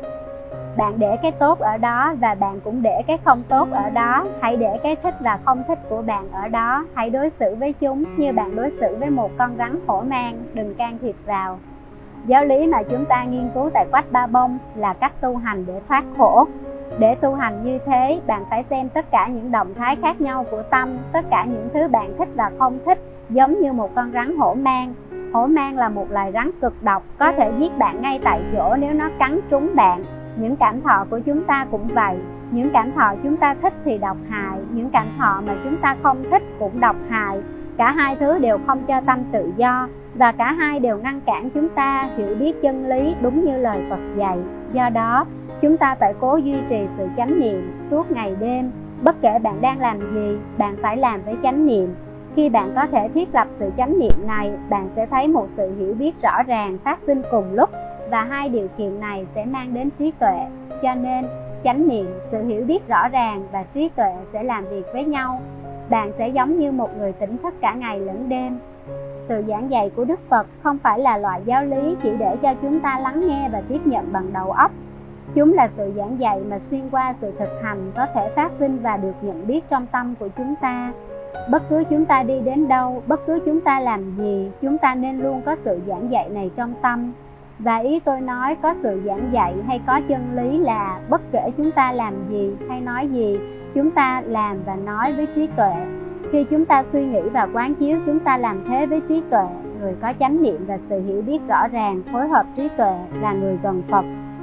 Bạn để cái tốt ở đó và bạn cũng để cái không tốt ở đó. Hãy để cái thích và không thích của bạn ở đó. Hãy đối xử với chúng như bạn đối xử với một con rắn hổ mang. Đừng can thiệp vào. Giáo lý mà chúng ta nghiên cứu tại Quách Ba Bông là cách tu hành để thoát khổ. Để tu hành như thế, bạn phải xem tất cả những động thái khác nhau của tâm, tất cả những thứ bạn thích và không thích, giống như một con rắn hổ mang. Hổ mang là một loài rắn cực độc, có thể giết bạn ngay tại chỗ nếu nó cắn trúng bạn. Những cảm thọ của chúng ta cũng vậy. Những cảm thọ chúng ta thích thì độc hại, những cảm thọ mà chúng ta không thích cũng độc hại. Cả hai thứ đều không cho tâm tự do, và cả hai đều ngăn cản chúng ta hiểu biết chân lý đúng như lời Phật dạy. Do đó, chúng ta phải cố duy trì sự chánh niệm suốt ngày đêm. Bất kể bạn đang làm gì, bạn phải làm với chánh niệm. Khi bạn có thể thiết lập sự chánh niệm này, bạn sẽ thấy một sự hiểu biết rõ ràng phát sinh cùng lúc, và hai điều kiện này sẽ mang đến trí tuệ. Cho nên, chánh niệm, sự hiểu biết rõ ràng và trí tuệ sẽ làm việc với nhau. Bạn sẽ giống như một người tỉnh thức cả ngày lẫn đêm. Sự giảng dạy của Đức Phật không phải là loại giáo lý chỉ để cho chúng ta lắng nghe và tiếp nhận bằng đầu óc. Chúng là sự giảng dạy mà xuyên qua sự thực hành có thể phát sinh và được nhận biết trong tâm của chúng ta. Bất cứ chúng ta đi đến đâu, bất cứ chúng ta làm gì, chúng ta nên luôn có sự giảng dạy này trong tâm. Và ý tôi nói có sự giảng dạy hay có chân lý là bất kể chúng ta làm gì hay nói gì, chúng ta làm và nói với trí tuệ. Khi chúng ta suy nghĩ và quán chiếu, chúng ta làm thế với trí tuệ. Người có chánh niệm và sự hiểu biết rõ ràng phối hợp trí tuệ là người gần Phật.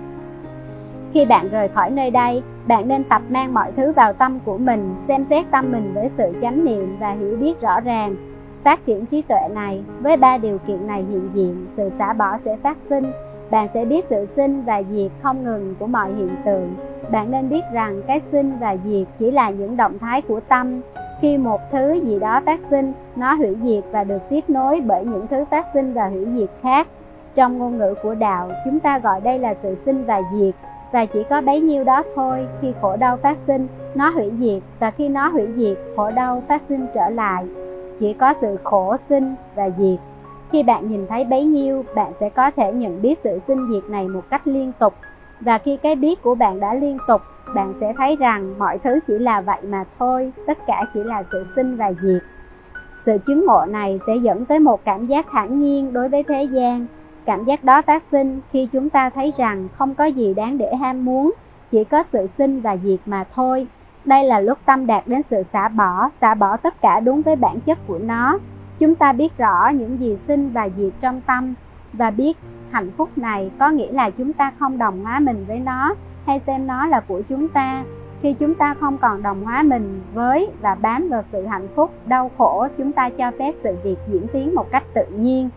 Khi bạn rời khỏi nơi đây, bạn nên tập mang mọi thứ vào tâm của mình, xem xét tâm mình với sự chánh niệm và hiểu biết rõ ràng. Phát triển trí tuệ này, với ba điều kiện này hiện diện, sự xả bỏ sẽ phát sinh. Bạn sẽ biết sự sinh và diệt không ngừng của mọi hiện tượng. Bạn nên biết rằng cái sinh và diệt chỉ là những động thái của tâm. Khi một thứ gì đó phát sinh, nó hủy diệt và được tiếp nối bởi những thứ phát sinh và hủy diệt khác. Trong ngôn ngữ của đạo, chúng ta gọi đây là sự sinh và diệt, và chỉ có bấy nhiêu đó thôi. Khi khổ đau phát sinh, nó hủy diệt, và khi nó hủy diệt, khổ đau phát sinh trở lại. Chỉ có sự khổ sinh và diệt. Khi bạn nhìn thấy bấy nhiêu, bạn sẽ có thể nhận biết sự sinh diệt này một cách liên tục. Và khi cái biết của bạn đã liên tục, bạn sẽ thấy rằng mọi thứ chỉ là vậy mà thôi, tất cả chỉ là sự sinh và diệt. Sự chứng ngộ này sẽ dẫn tới một cảm giác thản nhiên đối với thế gian. Cảm giác đó phát sinh khi chúng ta thấy rằng không có gì đáng để ham muốn, chỉ có sự sinh và diệt mà thôi. Đây là lúc tâm đạt đến sự xả bỏ, xả bỏ tất cả đúng với bản chất của nó. Chúng ta biết rõ những gì sinh và diệt trong tâm, và biết hạnh phúc này có nghĩa là chúng ta không đồng hóa mình với nó, hay xem nó là của chúng ta. Khi chúng ta không còn đồng hóa mình với và bám vào sự hạnh phúc, đau khổ, chúng ta cho phép sự việc diễn tiến một cách tự nhiên.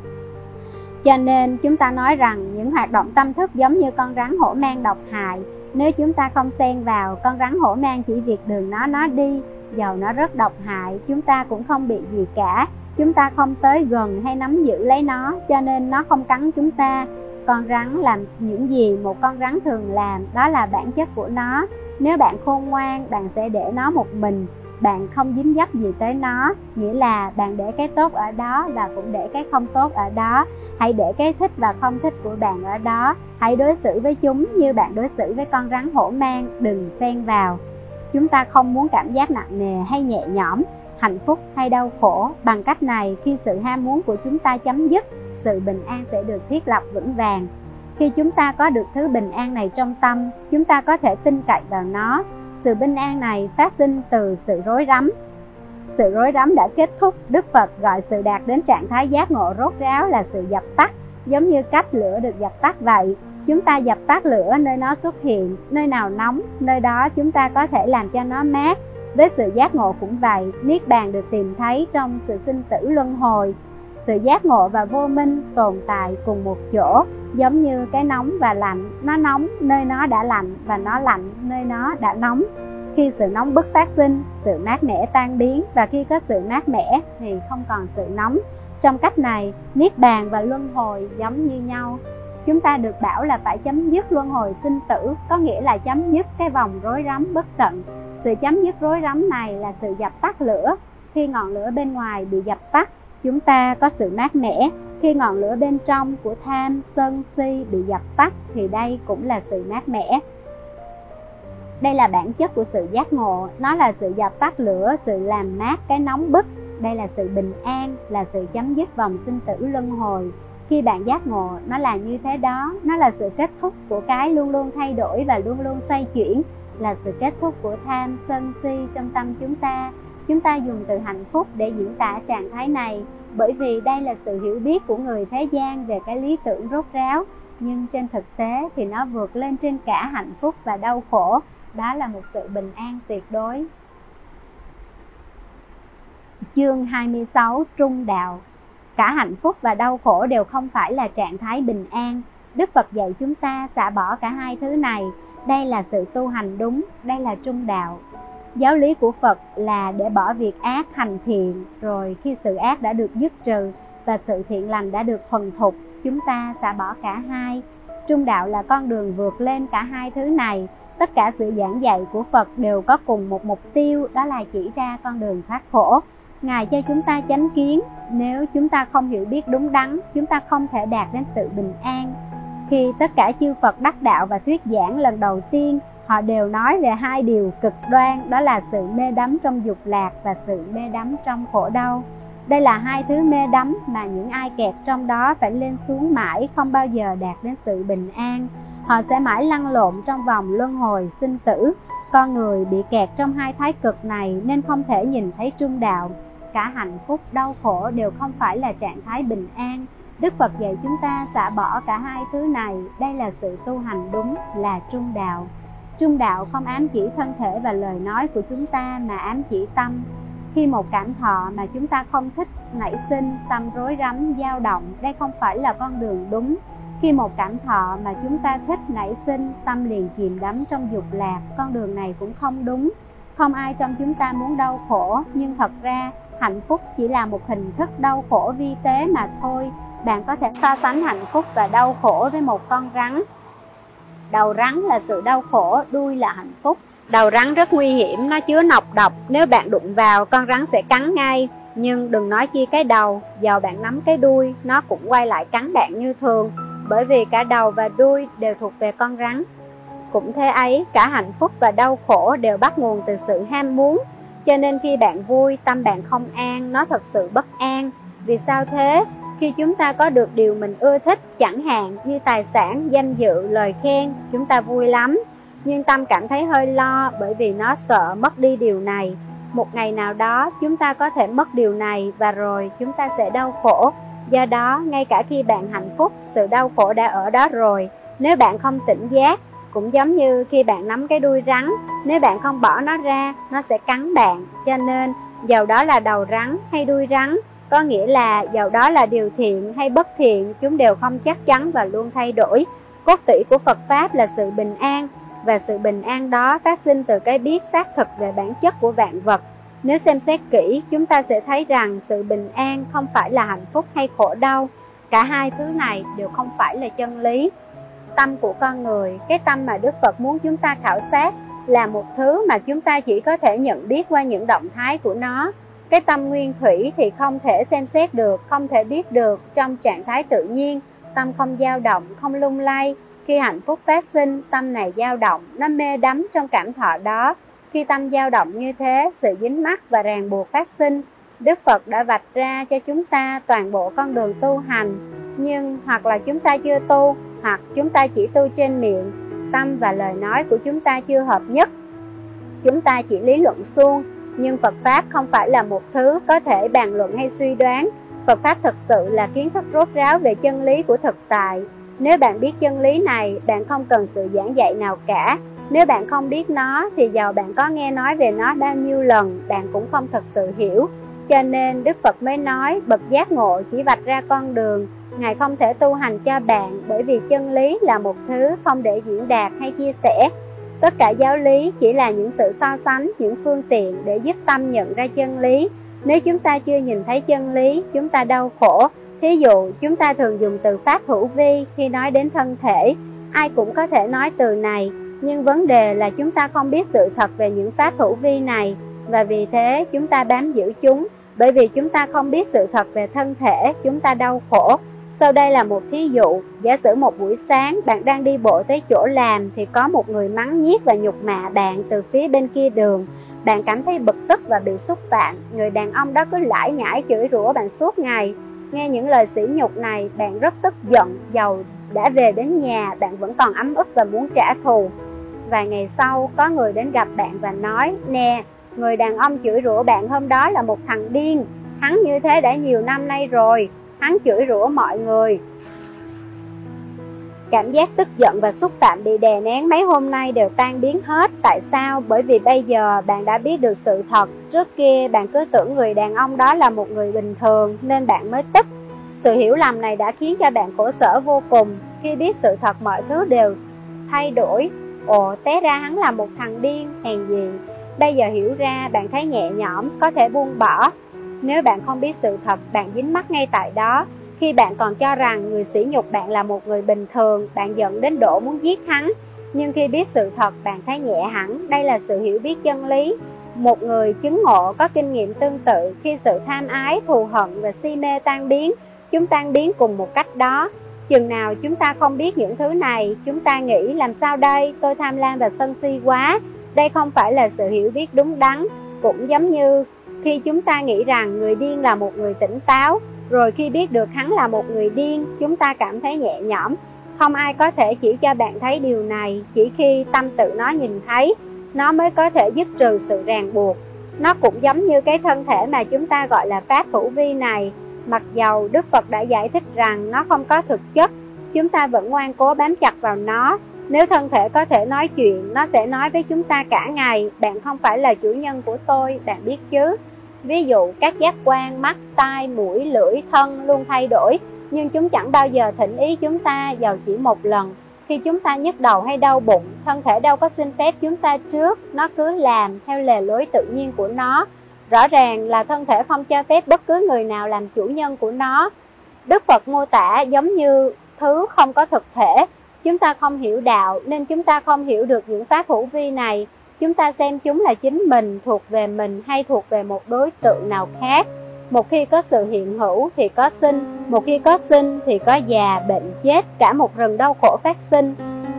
Cho nên chúng ta nói rằng những hoạt động tâm thức giống như con rắn hổ mang độc hại. Nếu chúng ta không xen vào, con rắn hổ mang chỉ việc đường nó nó đi. Dầu nó rất độc hại, chúng ta cũng không bị gì cả. Chúng ta không tới gần hay nắm giữ lấy nó, cho nên nó không cắn chúng ta. Con rắn làm những gì một con rắn thường làm, đó là bản chất của nó. Nếu bạn khôn ngoan, bạn sẽ để nó một mình. Bạn không dính dấp gì tới nó, nghĩa là bạn để cái tốt ở đó và cũng để cái không tốt ở đó. Hãy để cái thích và không thích của bạn ở đó. Hãy đối xử với chúng như bạn đối xử với con rắn hổ mang, đừng xen vào. Chúng ta không muốn cảm giác nặng nề hay nhẹ nhõm, hạnh phúc hay đau khổ. Bằng cách này, khi sự ham muốn của chúng ta chấm dứt, sự bình an sẽ được thiết lập vững vàng. Khi chúng ta có được thứ bình an này trong tâm, chúng ta có thể tin cậy vào nó. Sự bình an này phát sinh từ sự rối rắm. Sự rối rắm đã kết thúc. Đức Phật gọi sự đạt đến trạng thái giác ngộ rốt ráo là sự dập tắt, giống như cách lửa được dập tắt vậy. Chúng ta dập tắt lửa nơi nó xuất hiện, nơi nào nóng, nơi đó chúng ta có thể làm cho nó mát. Với sự giác ngộ cũng vậy, niết bàn được tìm thấy trong sự sinh tử luân hồi. Sự giác ngộ và vô minh tồn tại cùng một chỗ, giống như cái nóng và lạnh. Nó nóng nơi nó đã lạnh và nó lạnh nơi nó đã nóng. Khi sự nóng bức phát sinh, sự mát mẻ tan biến, và khi có sự mát mẻ thì không còn sự nóng. Trong cách này, niết bàn và luân hồi giống như nhau. Chúng ta được bảo là phải chấm dứt luân hồi sinh tử, có nghĩa là chấm dứt cái vòng rối rắm bất tận. Sự chấm dứt rối rắm này là sự dập tắt lửa. Khi ngọn lửa bên ngoài bị dập tắt, chúng ta có sự mát mẻ. Khi ngọn lửa bên trong của tham, sân, si bị dập tắt thì đây cũng là sự mát mẻ. Đây là bản chất của sự giác ngộ. Nó là sự dập tắt lửa, sự làm mát cái nóng bức. Đây là sự bình an, là sự chấm dứt vòng sinh tử luân hồi. Khi bạn giác ngộ, nó là như thế đó. Nó là sự kết thúc của cái luôn luôn thay đổi và luôn luôn xoay chuyển, là sự kết thúc của tham, sân, si trong tâm chúng ta. Chúng ta dùng từ hạnh phúc để diễn tả trạng thái này, bởi vì đây là sự hiểu biết của người thế gian về cái lý tưởng rốt ráo. Nhưng trên thực tế thì nó vượt lên trên cả hạnh phúc và đau khổ. Đó là một sự bình an tuyệt đối. Chương hai mươi sáu, Trung đạo. Cả hạnh phúc và đau khổ đều không phải là trạng thái bình an. Đức Phật dạy chúng ta xả bỏ cả hai thứ này. Đây là sự tu hành đúng, đây là trung đạo. Giáo lý của Phật là để bỏ việc ác hành thiện, rồi khi sự ác đã được dứt trừ và sự thiện lành đã được thuần thục, chúng ta xả bỏ cả hai. Trung đạo là con đường vượt lên cả hai thứ này. Tất cả sự giảng dạy của Phật đều có cùng một mục tiêu, đó là chỉ ra con đường thoát khổ. Ngài cho chúng ta chánh kiến. Nếu chúng ta không hiểu biết đúng đắn, chúng ta không thể đạt đến sự bình an. Khi tất cả chư Phật đắc đạo và thuyết giảng lần đầu tiên, họ đều nói về hai điều cực đoan, đó là sự mê đắm trong dục lạc và sự mê đắm trong khổ đau. Đây là hai thứ mê đắm mà những ai kẹt trong đó phải lên xuống mãi, không bao giờ đạt đến sự bình an. Họ sẽ mãi lăn lộn trong vòng luân hồi sinh tử. Con người bị kẹt trong hai thái cực này nên không thể nhìn thấy trung đạo. Cả hạnh phúc, đau khổ đều không phải là trạng thái bình an. Đức Phật dạy chúng ta xả bỏ cả hai thứ này. Đây là sự tu hành đúng, là trung đạo. Trung đạo không ám chỉ thân thể và lời nói của chúng ta mà ám chỉ tâm. Khi một cảm thọ mà chúng ta không thích nảy sinh, tâm rối rắm, dao động, đây không phải là con đường đúng. Khi một cảm thọ mà chúng ta thích nảy sinh, tâm liền chìm đắm trong dục lạc, con đường này cũng không đúng. Không ai trong chúng ta muốn đau khổ, nhưng thật ra hạnh phúc chỉ là một hình thức đau khổ vi tế mà thôi. Bạn có thể so sánh hạnh phúc và đau khổ với một con rắn. Đầu rắn là sự đau khổ, đuôi là hạnh phúc. Đầu rắn rất nguy hiểm, nó chứa nọc độc. Nếu bạn đụng vào, con rắn sẽ cắn ngay. Nhưng đừng nói chi cái đầu, dầu bạn nắm cái đuôi, nó cũng quay lại cắn bạn như thường. Bởi vì cả đầu và đuôi đều thuộc về con rắn. Cũng thế ấy, cả hạnh phúc và đau khổ đều bắt nguồn từ sự ham muốn. Cho nên khi bạn vui, tâm bạn không an, nó thật sự bất an. Vì sao thế? Khi chúng ta có được điều mình ưa thích, chẳng hạn như tài sản, danh dự, lời khen, chúng ta vui lắm. Nhưng tâm cảm thấy hơi lo bởi vì nó sợ mất đi điều này. Một ngày nào đó chúng ta có thể mất điều này và rồi chúng ta sẽ đau khổ. Do đó, ngay cả khi bạn hạnh phúc, sự đau khổ đã ở đó rồi. Nếu bạn không tỉnh giác, cũng giống như khi bạn nắm cái đuôi rắn, nếu bạn không bỏ nó ra, nó sẽ cắn bạn. Cho nên, dầu đó là đầu rắn hay đuôi rắn, có nghĩa là dầu đó là điều thiện hay bất thiện, chúng đều không chắc chắn và luôn thay đổi. Cốt tủy của Phật Pháp là sự bình an, và sự bình an đó phát sinh từ cái biết xác thực về bản chất của vạn vật. Nếu xem xét kỹ, chúng ta sẽ thấy rằng sự bình an không phải là hạnh phúc hay khổ đau. Cả hai thứ này đều không phải là chân lý. Tâm của con người, cái tâm mà Đức Phật muốn chúng ta khảo sát, là một thứ mà chúng ta chỉ có thể nhận biết qua những động thái của nó. Cái tâm nguyên thủy thì không thể xem xét được, không thể biết được trong trạng thái tự nhiên. Tâm không dao động, không lung lay. Khi hạnh phúc phát sinh, tâm này dao động, nó mê đắm trong cảm thọ đó. Khi tâm dao động như thế, sự dính mắc và ràng buộc phát sinh. Đức Phật đã vạch ra cho chúng ta toàn bộ con đường tu hành. Nhưng hoặc là chúng ta chưa tu, hoặc chúng ta chỉ tu trên miệng. Tâm và lời nói của chúng ta chưa hợp nhất. Chúng ta chỉ lý luận suông. Nhưng Phật Pháp không phải là một thứ có thể bàn luận hay suy đoán. Phật Pháp thực sự là kiến thức rốt ráo về chân lý của thực tại. Nếu bạn biết chân lý này, bạn không cần sự giảng dạy nào cả. Nếu bạn không biết nó, thì dầu bạn có nghe nói về nó bao nhiêu lần, bạn cũng không thật sự hiểu. Cho nên Đức Phật mới nói, bậc giác ngộ chỉ vạch ra con đường. Ngài không thể tu hành cho bạn, bởi vì chân lý là một thứ không để diễn đạt hay chia sẻ. Tất cả giáo lý chỉ là những sự so sánh, những phương tiện để giúp tâm nhận ra chân lý. Nếu chúng ta chưa nhìn thấy chân lý, chúng ta đau khổ. Thí dụ, chúng ta thường dùng từ pháp hữu vi khi nói đến thân thể. Ai cũng có thể nói từ này, nhưng vấn đề là chúng ta không biết sự thật về những pháp hữu vi này. Và vì thế, chúng ta bám giữ chúng. Bởi vì chúng ta không biết sự thật về thân thể, chúng ta đau khổ. Sau đây là một thí dụ. Giả sử một buổi sáng, bạn đang đi bộ tới chỗ làm thì có một người mắng nhiếc và nhục mạ bạn từ phía bên kia đường. Bạn cảm thấy bực tức và bị xúc phạm. Người đàn ông đó cứ lải nhải chửi rủa bạn suốt ngày. Nghe những lời sỉ nhục này, bạn rất tức giận. Dầu đã về đến nhà, bạn vẫn còn ấm ức và muốn trả thù. Vài ngày sau, có người đến gặp bạn và nói, nè, người đàn ông chửi rủa bạn hôm đó là một thằng điên. Hắn như thế đã nhiều năm nay rồi. Hắn chửi rủa mọi người. Cảm giác tức giận và xúc phạm bị đè nén mấy hôm nay đều tan biến hết. Tại sao? Bởi vì bây giờ bạn đã biết được sự thật. Trước kia bạn cứ tưởng người đàn ông đó là một người bình thường nên bạn mới tức. Sự hiểu lầm này đã khiến cho bạn khổ sở vô cùng. Khi biết sự thật mọi thứ đều thay đổi. Ồ, té ra hắn là một thằng điên, hèn gì. Bây giờ hiểu ra, bạn thấy nhẹ nhõm, có thể buông bỏ. Nếu bạn không biết sự thật, bạn dính mắc ngay tại đó. Khi bạn còn cho rằng người sỉ nhục bạn là một người bình thường, bạn giận đến độ muốn giết hắn. Nhưng khi biết sự thật, bạn thấy nhẹ hẳn. Đây là sự hiểu biết chân lý. Một người chứng ngộ có kinh nghiệm tương tự. Khi sự tham ái, thù hận và si mê tan biến, chúng tan biến cùng một cách đó. Chừng nào chúng ta không biết những thứ này, chúng ta nghĩ làm sao đây, tôi tham lam và sân si quá. Đây không phải là sự hiểu biết đúng đắn. Cũng giống như khi chúng ta nghĩ rằng người điên là một người tỉnh táo, rồi khi biết được hắn là một người điên, chúng ta cảm thấy nhẹ nhõm. Không ai có thể chỉ cho bạn thấy điều này. Chỉ khi tâm tự nó nhìn thấy, nó mới có thể dứt trừ sự ràng buộc. Nó cũng giống như cái thân thể mà chúng ta gọi là pháp hữu vi này. Mặc dầu Đức Phật đã giải thích rằng nó không có thực chất, chúng ta vẫn ngoan cố bám chặt vào nó. Nếu thân thể có thể nói chuyện, nó sẽ nói với chúng ta cả ngày, bạn không phải là chủ nhân của tôi, bạn biết chứ. Ví dụ các giác quan, mắt, tai, mũi, lưỡi, thân luôn thay đổi, nhưng chúng chẳng bao giờ thỉnh ý chúng ta dầu chỉ một lần. Khi chúng ta nhức đầu hay đau bụng, thân thể đâu có xin phép chúng ta trước, nó cứ làm theo lề lối tự nhiên của nó. Rõ ràng là thân thể không cho phép bất cứ người nào làm chủ nhân của nó. Đức Phật mô tả giống như thứ không có thực thể. Chúng ta không hiểu đạo nên chúng ta không hiểu được những pháp hữu vi này. Chúng ta xem chúng là chính mình, thuộc về mình hay thuộc về một đối tượng nào khác. Một khi có sự hiện hữu thì có sinh, một khi có sinh thì có già, bệnh, chết, cả một rừng đau khổ phát sinh.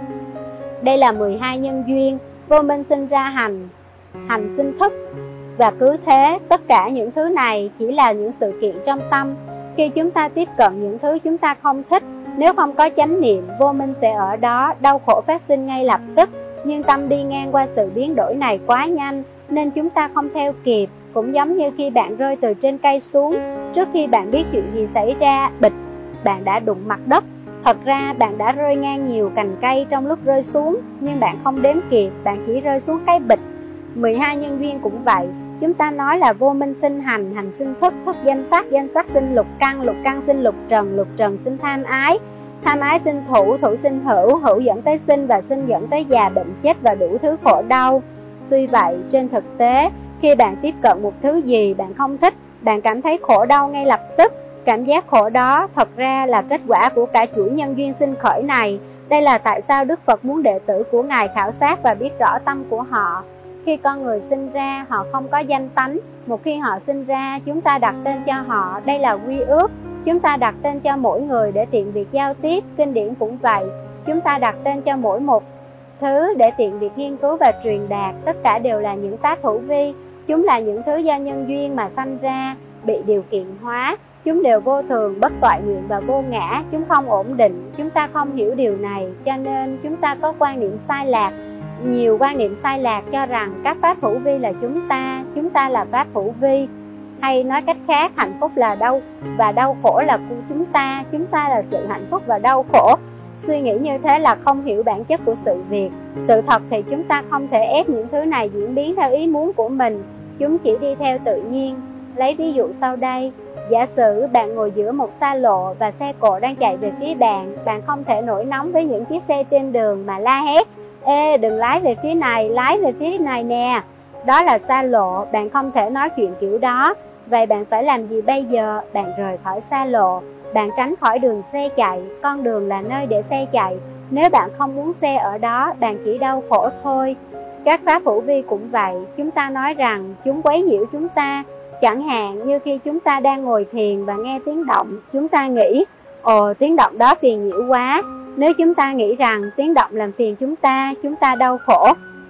Đây là mười hai nhân duyên, vô minh sinh ra hành, hành sinh thức. Và cứ thế, tất cả những thứ này chỉ là những sự kiện trong tâm. Khi chúng ta tiếp cận những thứ chúng ta không thích, nếu không có chánh niệm, vô minh sẽ ở đó, đau khổ phát sinh ngay lập tức. Nhưng tâm đi ngang qua sự biến đổi này quá nhanh, nên chúng ta không theo kịp. Cũng giống như khi bạn rơi từ trên cây xuống, trước khi bạn biết chuyện gì xảy ra, bịch, bạn đã đụng mặt đất. Thật ra bạn đã rơi ngang nhiều cành cây trong lúc rơi xuống, nhưng bạn không đếm kịp, bạn chỉ rơi xuống cái bịch. mười hai nhân duyên cũng vậy. Chúng ta nói là vô minh sinh hành, hành sinh thức, thức danh sắc, danh sắc sinh lục căn, lục căn sinh lục trần, lục trần sinh tham ái, tham ái sinh thủ, thủ sinh hữu, hữu dẫn tới sinh và sinh dẫn tới già, bệnh, chết và đủ thứ khổ đau. Tuy vậy, trên thực tế, khi bạn tiếp cận một thứ gì bạn không thích, bạn cảm thấy khổ đau ngay lập tức. Cảm giác khổ đó thật ra là kết quả của cả chuỗi nhân duyên sinh khởi này. Đây là tại sao Đức Phật muốn đệ tử của Ngài khảo sát và biết rõ tâm của họ. Khi con người sinh ra, họ không có danh tánh. Một khi họ sinh ra, chúng ta đặt tên cho họ, đây là quy ước. Chúng ta đặt tên cho mỗi người để tiện việc giao tiếp, kinh điển cũng vậy. Chúng ta đặt tên cho mỗi một thứ để tiện việc nghiên cứu và truyền đạt. Tất cả đều là những pháp hữu vi. Chúng là những thứ do nhân duyên mà sanh ra, bị điều kiện hóa. Chúng đều vô thường, bất toại nguyện và vô ngã. Chúng không ổn định. Chúng ta không hiểu điều này, cho nên chúng ta có quan niệm sai lạc. Nhiều quan niệm sai lạc cho rằng các pháp hữu vi là chúng ta, chúng ta là pháp hữu vi. Hay nói cách khác, hạnh phúc là đau và đau khổ là của chúng ta, chúng ta là sự hạnh phúc và đau khổ. Suy nghĩ như thế là không hiểu bản chất của sự việc. Sự thật thì chúng ta không thể ép những thứ này diễn biến theo ý muốn của mình. Chúng chỉ đi theo tự nhiên. Lấy ví dụ sau đây. Giả sử bạn ngồi giữa một xa lộ và xe cộ đang chạy về phía bạn. Bạn không thể nổi nóng với những chiếc xe trên đường mà la hét: "Ê, đừng lái về phía này, lái về phía này nè." Đó là xa lộ, bạn không thể nói chuyện kiểu đó. Vậy bạn phải làm gì bây giờ? Bạn rời khỏi xa lộ, bạn tránh khỏi đường xe chạy. Con đường là nơi để xe chạy. Nếu bạn không muốn xe ở đó, bạn chỉ đau khổ thôi. Các pháp hữu vi cũng vậy. Chúng ta nói rằng chúng quấy nhiễu chúng ta. Chẳng hạn như khi chúng ta đang ngồi thiền và nghe tiếng động, chúng ta nghĩ: "Ồ, tiếng động đó phiền nhiễu quá." Nếu chúng ta nghĩ rằng tiếng động làm phiền chúng ta, chúng ta đau khổ.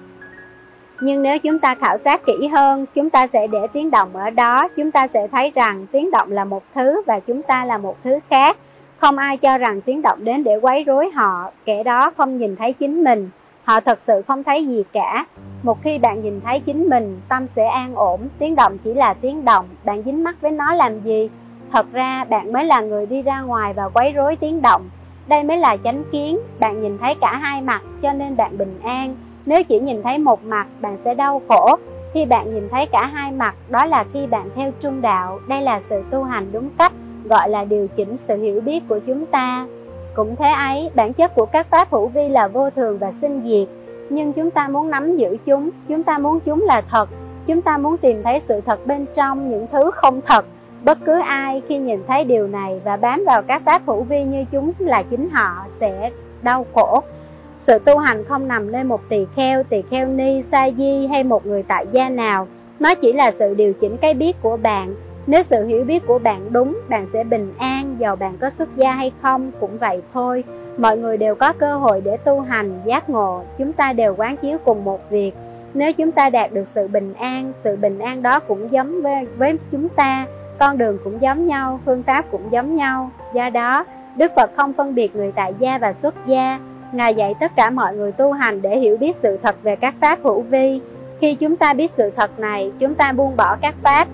Nhưng nếu chúng ta khảo sát kỹ hơn, chúng ta sẽ để tiếng động ở đó. Chúng ta sẽ thấy rằng tiếng động là một thứ và chúng ta là một thứ khác. Không ai cho rằng tiếng động đến để quấy rối họ. Kẻ đó không nhìn thấy chính mình. Họ thật sự không thấy gì cả. Một khi bạn nhìn thấy chính mình, tâm sẽ an ổn. Tiếng động chỉ là tiếng động. Bạn dính mắc với nó làm gì? Thật ra bạn mới là người đi ra ngoài và quấy rối tiếng động. Đây mới là chánh kiến. Bạn nhìn thấy cả hai mặt cho nên bạn bình an. Nếu chỉ nhìn thấy một mặt, bạn sẽ đau khổ. Khi bạn nhìn thấy cả hai mặt, đó là khi bạn theo trung đạo. Đây là sự tu hành đúng cách, gọi là điều chỉnh sự hiểu biết của chúng ta. Cũng thế ấy, bản chất của các pháp hữu vi là vô thường và sinh diệt. Nhưng chúng ta muốn nắm giữ chúng, chúng ta muốn chúng là thật. Chúng ta muốn tìm thấy sự thật bên trong những thứ không thật. Bất cứ ai khi nhìn thấy điều này và bám vào các pháp hữu vi như chúng là chính họ sẽ đau khổ. Sự tu hành không nằm nơi một tỳ kheo, tỳ kheo ni, sa di hay một người tại gia nào. Nó chỉ là sự điều chỉnh cái biết của bạn. Nếu sự hiểu biết của bạn đúng, bạn sẽ bình an, dầu bạn có xuất gia hay không, cũng vậy thôi. Mọi người đều có cơ hội để tu hành, giác ngộ. Chúng ta đều quán chiếu cùng một việc. Nếu chúng ta đạt được sự bình an, sự bình an đó cũng giống với, với chúng ta. Con đường cũng giống nhau, phương pháp cũng giống nhau. Do đó, Đức Phật không phân biệt người tại gia và xuất gia. Ngài dạy tất cả mọi người tu hành để hiểu biết sự thật về các pháp hữu vi. Khi chúng ta biết sự thật này, chúng ta buông bỏ các pháp.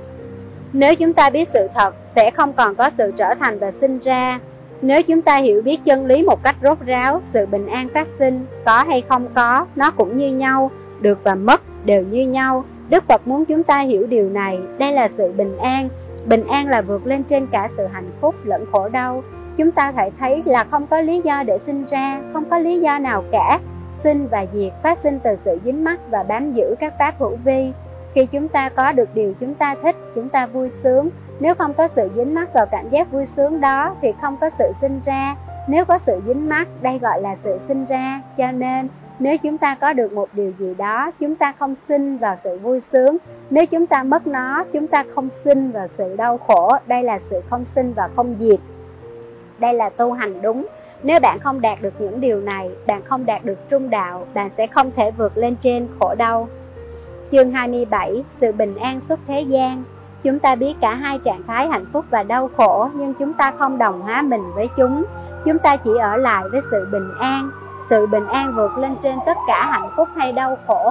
Nếu chúng ta biết sự thật, sẽ không còn có sự trở thành và sinh ra. Nếu chúng ta hiểu biết chân lý một cách rốt ráo, sự bình an phát sinh, có hay không có, nó cũng như nhau, được và mất đều như nhau. Đức Phật muốn chúng ta hiểu điều này, đây là sự bình an. Bình an là vượt lên trên cả sự hạnh phúc lẫn khổ đau. chúng ta phải thấy là không có lý do để sinh ra, không có lý do nào cả. Sinh và diệt phát sinh từ sự dính mắc và bám giữ các pháp hữu vi. Khi chúng ta có được điều chúng ta thích, chúng ta vui sướng. Nếu không có sự dính mắc vào cảm giác vui sướng đó thì không có sự sinh ra. Nếu có sự dính mắc, đây gọi là sự sinh ra. Cho nên nếu chúng ta có được một điều gì đó, chúng ta không sinh vào sự vui sướng. Nếu chúng ta mất nó, chúng ta không sinh vào sự đau khổ. Đây là sự không sinh và không diệt. Đây là tu hành đúng. Nếu bạn không đạt được những điều này, bạn không đạt được trung đạo, bạn sẽ không thể vượt lên trên khổ đau. Chương hai mươi bảy. Sự bình an xuất thế gian. Chúng ta biết cả hai trạng thái hạnh phúc và đau khổ, nhưng chúng ta không đồng hóa mình với chúng. Chúng ta chỉ ở lại với sự bình an. Sự bình an vượt lên trên tất cả hạnh phúc hay đau khổ.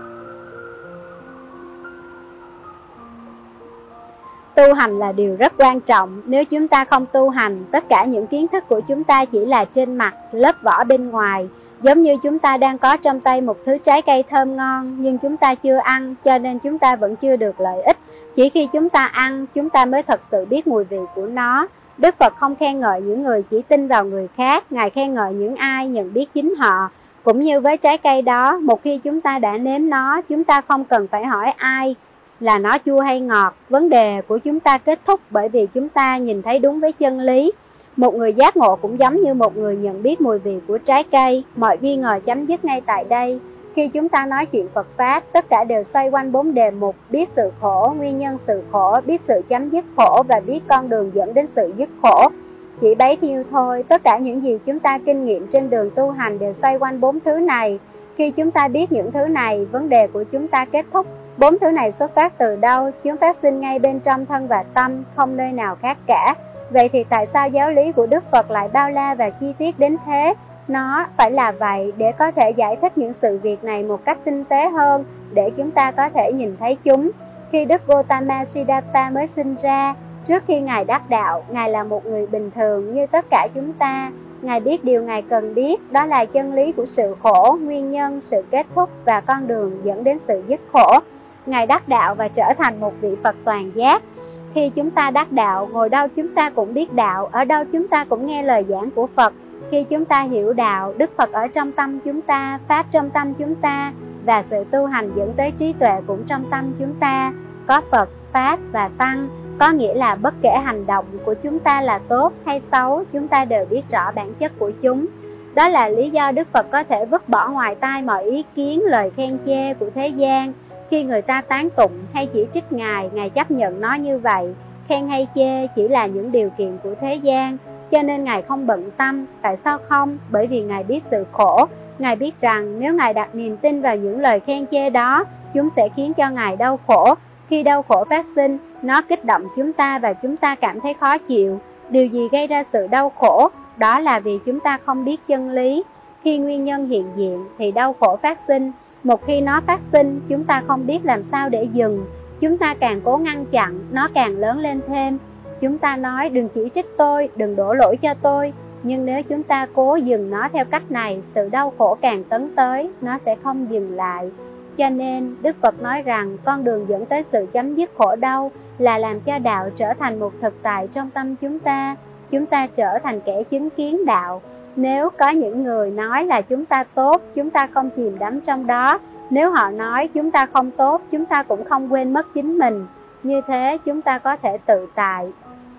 Tu hành là điều rất quan trọng. Nếu chúng ta không tu hành, tất cả những kiến thức của chúng ta chỉ là trên mặt, lớp vỏ bên ngoài. Giống như chúng ta đang có trong tay một thứ trái cây thơm ngon, nhưng chúng ta chưa ăn, cho nên chúng ta vẫn chưa được lợi ích. Chỉ khi chúng ta ăn, chúng ta mới thật sự biết mùi vị của nó. Đức Phật không khen ngợi những người chỉ tin vào người khác, Ngài khen ngợi những ai nhận biết chính họ. Cũng như với trái cây đó, một khi chúng ta đã nếm nó, chúng ta không cần phải hỏi ai là nó chua hay ngọt. Vấn đề của chúng ta kết thúc bởi vì chúng ta nhìn thấy đúng với chân lý. Một người giác ngộ cũng giống như một người nhận biết mùi vị của trái cây. Mọi nghi ngờ chấm dứt ngay tại đây. Khi chúng ta nói chuyện Phật Pháp, tất cả đều xoay quanh bốn đề mục: biết sự khổ, nguyên nhân sự khổ, biết sự chấm dứt khổ và biết con đường dẫn đến sự dứt khổ. Chỉ bấy nhiêu thôi, tất cả những gì chúng ta kinh nghiệm trên đường tu hành đều xoay quanh bốn thứ này. Khi chúng ta biết những thứ này, vấn đề của chúng ta kết thúc. Bốn thứ này xuất phát từ đâu? Chúng phát sinh ngay bên trong thân và tâm, không nơi nào khác cả. Vậy thì tại sao giáo lý của Đức Phật lại bao la và chi tiết đến thế? Nó phải là vậy để có thể giải thích những sự việc này một cách tinh tế hơn, để chúng ta có thể nhìn thấy chúng. Khi Đức Gautama Siddhartha mới sinh ra, trước khi Ngài đắc đạo, Ngài là một người bình thường như tất cả chúng ta. Ngài biết điều Ngài cần biết, đó là chân lý của sự khổ, nguyên nhân, sự kết thúc và con đường dẫn đến sự dứt khổ. Ngài đắc đạo và trở thành một vị Phật toàn giác. Khi chúng ta đắc đạo, ngồi đâu chúng ta cũng biết đạo, ở đâu chúng ta cũng nghe lời giảng của Phật. Khi chúng ta hiểu đạo, Đức Phật ở trong tâm chúng ta, Pháp trong tâm chúng ta, và sự tu hành dẫn tới trí tuệ cũng trong tâm chúng ta. Có Phật, Pháp và Tăng, có nghĩa là bất kể hành động của chúng ta là tốt hay xấu, chúng ta đều biết rõ bản chất của chúng. Đó là lý do Đức Phật có thể vứt bỏ ngoài tai mọi ý kiến, lời khen chê của thế gian. Khi người ta tán tụng hay chỉ trích Ngài, Ngài chấp nhận nó như vậy. Khen hay chê chỉ là những điều kiện của thế gian, cho nên Ngài không bận tâm. Tại sao không? Bởi vì Ngài biết sự khổ. Ngài biết rằng nếu Ngài đặt niềm tin vào những lời khen chê đó, chúng sẽ khiến cho Ngài đau khổ. Khi đau khổ phát sinh, nó kích động chúng ta và chúng ta cảm thấy khó chịu. Điều gì gây ra sự đau khổ? Đó là vì chúng ta không biết chân lý. Khi nguyên nhân hiện diện thì đau khổ phát sinh. Một khi nó phát sinh, chúng ta không biết làm sao để dừng. Chúng ta càng cố ngăn chặn, nó càng lớn lên thêm. Chúng ta nói đừng chỉ trích tôi, đừng đổ lỗi cho tôi. Nhưng nếu chúng ta cố dừng nó theo cách này, sự đau khổ càng tấn tới, nó sẽ không dừng lại. Cho nên Đức Phật nói rằng con đường dẫn tới sự chấm dứt khổ đau là làm cho đạo trở thành một thực tại trong tâm chúng ta. Chúng ta trở thành kẻ chứng kiến đạo. Nếu có những người nói là chúng ta tốt, chúng ta không chìm đắm trong đó. Nếu họ nói chúng ta không tốt, chúng ta cũng không quên mất chính mình. Như thế chúng ta có thể tự tại.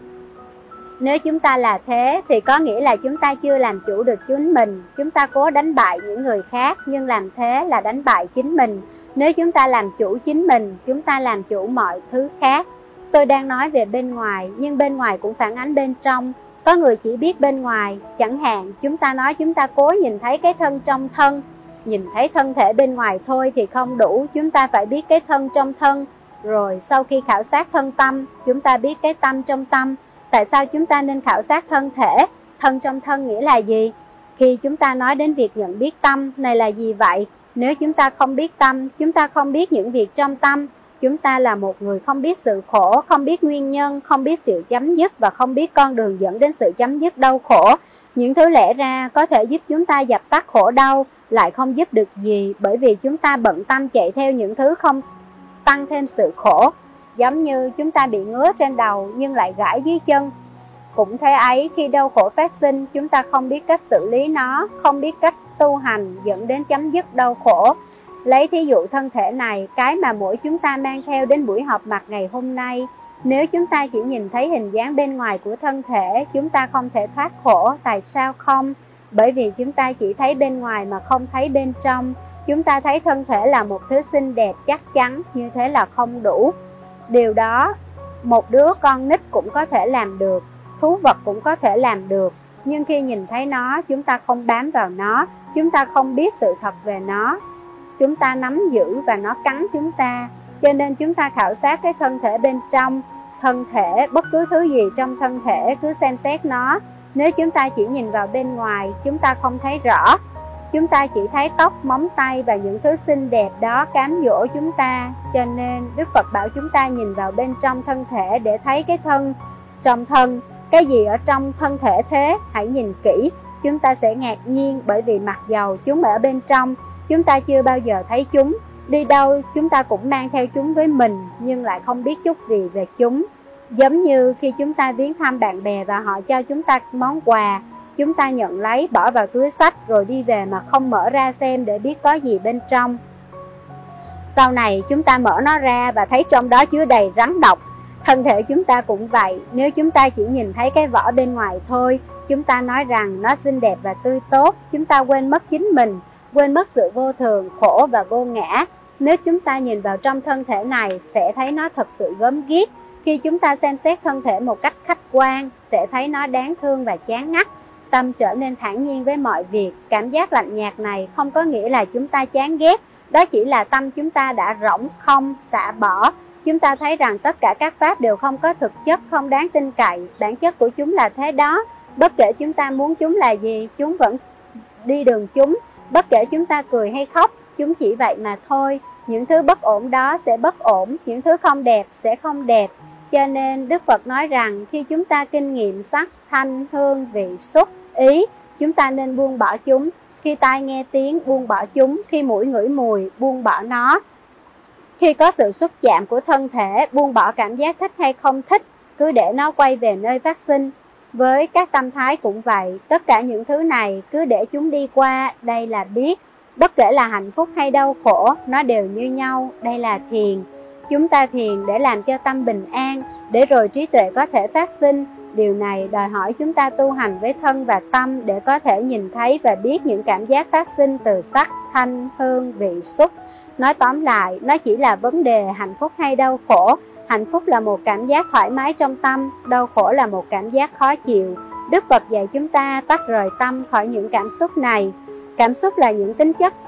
Nếu chúng ta là thế thì có nghĩa là chúng ta chưa làm chủ được chính mình. Chúng ta cố đánh bại những người khác, nhưng làm thế là đánh bại chính mình. Nếu chúng ta làm chủ chính mình, chúng ta làm chủ mọi thứ khác. Tôi đang nói về bên ngoài, nhưng bên ngoài cũng phản ánh bên trong. Có người chỉ biết bên ngoài. Chẳng hạn chúng ta nói chúng ta cố nhìn thấy cái thân trong thân. Nhìn thấy thân thể bên ngoài thôi thì không đủ. Chúng ta phải biết cái thân trong thân. Rồi sau khi khảo sát thân tâm, chúng ta biết cái tâm trong tâm. Tại sao chúng ta nên khảo sát thân thể? Thân trong thân nghĩa là gì? Khi chúng ta nói đến việc nhận biết tâm, này là gì vậy? Nếu chúng ta không biết tâm, chúng ta không biết những việc trong tâm. Chúng ta là một người không biết sự khổ, không biết nguyên nhân, không biết sự chấm dứt và không biết con đường dẫn đến sự chấm dứt đau khổ. Những thứ lẽ ra có thể giúp chúng ta dập tắt khổ đau, lại không giúp được gì bởi vì chúng ta bận tâm chạy theo những thứ không tăng thêm sự khổ. Giống như chúng ta bị ngứa trên đầu nhưng lại gãi dưới chân. Cũng thế ấy, khi đau khổ phát sinh, chúng ta không biết cách xử lý nó, không biết cách tu hành dẫn đến chấm dứt đau khổ. Lấy thí dụ thân thể này, cái mà mỗi chúng ta mang theo đến buổi họp mặt ngày hôm nay. Nếu chúng ta chỉ nhìn thấy hình dáng bên ngoài của thân thể, chúng ta không thể thoát khổ. Tại sao không? Bởi vì chúng ta chỉ thấy bên ngoài mà không thấy bên trong. Chúng ta thấy thân thể là một thứ xinh đẹp chắc chắn, như thế là không đủ. Điều đó, một đứa con nít cũng có thể làm được, thú vật cũng có thể làm được. Nhưng khi nhìn thấy nó, chúng ta không bám vào nó, chúng ta không biết sự thật về nó. Chúng ta nắm giữ và nó cắn chúng ta. Cho nên chúng ta khảo sát cái thân thể bên trong. Thân thể, bất cứ thứ gì trong thân thể, cứ xem xét nó. Nếu chúng ta chỉ nhìn vào bên ngoài, chúng ta không thấy rõ. Chúng ta chỉ thấy tóc, móng tay và những thứ xinh đẹp đó cám dỗ chúng ta. Cho nên Đức Phật bảo chúng ta nhìn vào bên trong thân thể để thấy cái thân trong thân. Cái gì ở trong thân thể thế? Hãy nhìn kỹ. Chúng ta sẽ ngạc nhiên, bởi vì mặc dầu chúng ở bên trong, chúng ta chưa bao giờ thấy chúng. Đi đâu chúng ta cũng mang theo chúng với mình, nhưng lại không biết chút gì về chúng. Giống như khi chúng ta viếng thăm bạn bè và họ cho chúng ta món quà, chúng ta nhận lấy, bỏ vào túi xách rồi đi về mà không mở ra xem để biết có gì bên trong. Sau này chúng ta mở nó ra và thấy trong đó chứa đầy rắn độc. Thân thể chúng ta cũng vậy. Nếu chúng ta chỉ nhìn thấy cái vỏ bên ngoài thôi, chúng ta nói rằng nó xinh đẹp và tươi tốt, chúng ta quên mất chính mình, quên mất sự vô thường, khổ và vô ngã. Nếu chúng ta nhìn vào trong thân thể này, sẽ thấy nó thật sự gớm ghiếc. Khi chúng ta xem xét thân thể một cách khách quan, sẽ thấy nó đáng thương và chán ngắt. Tâm trở nên thản nhiên với mọi việc. Cảm giác lạnh nhạt này không có nghĩa là chúng ta chán ghét. Đó chỉ là tâm chúng ta đã rỗng không, xả bỏ. Chúng ta thấy rằng tất cả các pháp đều không có thực chất, không đáng tin cậy. Bản chất của chúng là thế đó. Bất kể chúng ta muốn chúng là gì, chúng vẫn đi đường chúng. Bất kể chúng ta cười hay khóc, chúng chỉ vậy mà thôi. Những thứ bất ổn đó sẽ bất ổn, những thứ không đẹp sẽ không đẹp. Cho nên Đức Phật nói rằng khi chúng ta kinh nghiệm sắc, thanh, hương, vị, xúc, ý, chúng ta nên buông bỏ chúng. Khi tai nghe tiếng, buông bỏ chúng. Khi mũi ngửi mùi, buông bỏ nó. Khi có sự xúc chạm của thân thể, buông bỏ cảm giác thích hay không thích, cứ để nó quay về nơi phát sinh. Với các tâm thái cũng vậy, tất cả những thứ này cứ để chúng đi qua, đây là biết. Bất kể là hạnh phúc hay đau khổ, nó đều như nhau, đây là thiền. Chúng ta thiền để làm cho tâm bình an, để rồi trí tuệ có thể phát sinh. Điều này đòi hỏi chúng ta tu hành với thân và tâm để có thể nhìn thấy và biết những cảm giác phát sinh từ sắc, thanh, hương, vị, xúc. Nói tóm lại, nó chỉ là vấn đề hạnh phúc hay đau khổ. Hạnh phúc là một cảm giác thoải mái trong tâm, đau khổ là một cảm giác khó chịu. Đức Phật dạy chúng ta tách rời tâm khỏi những cảm xúc này. Cảm xúc là những tính chất.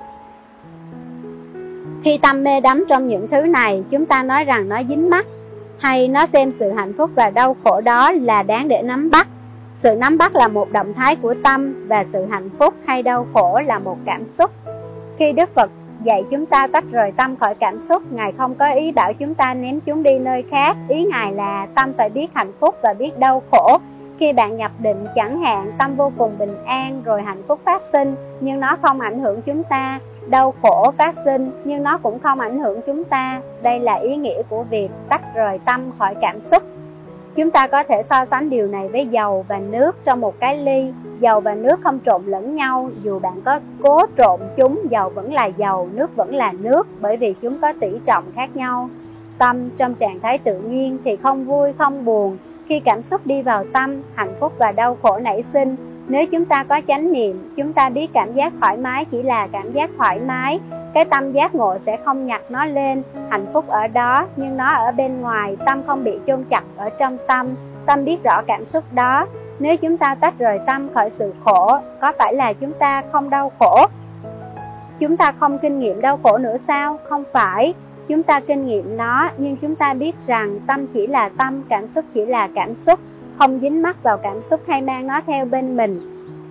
Khi tâm mê đắm trong những thứ này, chúng ta nói rằng nó dính mắc, hay nó xem sự hạnh phúc và đau khổ đó là đáng để nắm bắt. Sự nắm bắt là một động thái của tâm, và sự hạnh phúc hay đau khổ là một cảm xúc. Khi Đức Phật dạy chúng ta tách rời tâm khỏi cảm xúc, Ngài không có ý bảo chúng ta ném chúng đi nơi khác. Ý Ngài là tâm phải biết hạnh phúc và biết đau khổ. Khi bạn nhập định chẳng hạn, tâm vô cùng bình an rồi hạnh phúc phát sinh, nhưng nó không ảnh hưởng chúng ta. Đau khổ phát sinh, nhưng nó cũng không ảnh hưởng chúng ta. Đây là ý nghĩa của việc tách rời tâm khỏi cảm xúc. Chúng ta có thể so sánh điều này với dầu và nước trong một cái ly. Dầu và nước không trộn lẫn nhau, dù bạn có cố trộn chúng, dầu vẫn là dầu, nước vẫn là nước, bởi vì chúng có tỷ trọng khác nhau. Tâm trong trạng thái tự nhiên thì không vui, không buồn. Khi cảm xúc đi vào tâm, hạnh phúc và đau khổ nảy sinh. Nếu chúng ta có chánh niệm, chúng ta biết cảm giác thoải mái chỉ là cảm giác thoải mái. Cái tâm giác ngộ sẽ không nhặt nó lên. Hạnh phúc ở đó, nhưng nó ở bên ngoài. Tâm không bị chôn chặt ở trong tâm. Tâm biết rõ cảm xúc đó. Nếu chúng ta tách rời tâm khỏi sự khổ, có phải là chúng ta không đau khổ? Chúng ta không kinh nghiệm đau khổ nữa sao? Không phải. Chúng ta kinh nghiệm nó, nhưng chúng ta biết rằng tâm chỉ là tâm, cảm xúc chỉ là cảm xúc. Không dính mắc vào cảm xúc hay mang nó theo bên mình.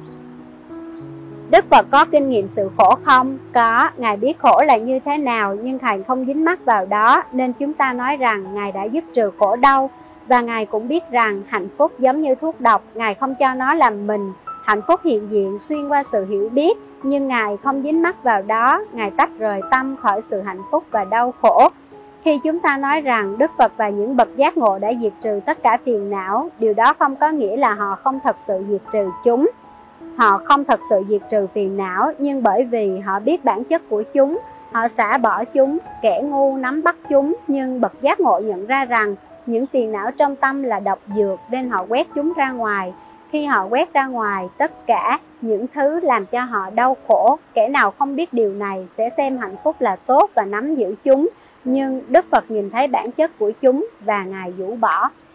Đức Phật có kinh nghiệm sự khổ không? Có, Ngài biết khổ là như thế nào, nhưng Ngài không dính mắc vào đó. Nên chúng ta nói rằng Ngài đã dứt trừ khổ đau. Và Ngài cũng biết rằng hạnh phúc giống như thuốc độc, Ngài không cho nó làm mình. Hạnh phúc hiện diện xuyên qua sự hiểu biết, nhưng Ngài không dính mắc vào đó. Ngài tách rời tâm khỏi sự hạnh phúc và đau khổ. Khi chúng ta nói rằng Đức Phật và những bậc giác ngộ đã diệt trừ tất cả phiền não, điều đó không có nghĩa là họ không thật sự diệt trừ chúng. Họ không thật sự diệt trừ phiền não, nhưng bởi vì họ biết bản chất của chúng, họ xả bỏ chúng. Kẻ ngu nắm bắt chúng, nhưng bậc giác ngộ nhận ra rằng những phiền não trong tâm là độc dược, nên họ quét chúng ra ngoài. Khi họ quét ra ngoài tất cả những thứ làm cho họ đau khổ, kẻ nào không biết điều này sẽ xem hạnh phúc là tốt và nắm giữ chúng. Nhưng Đức Phật nhìn thấy bản chất của chúng và Ngài rũ bỏ.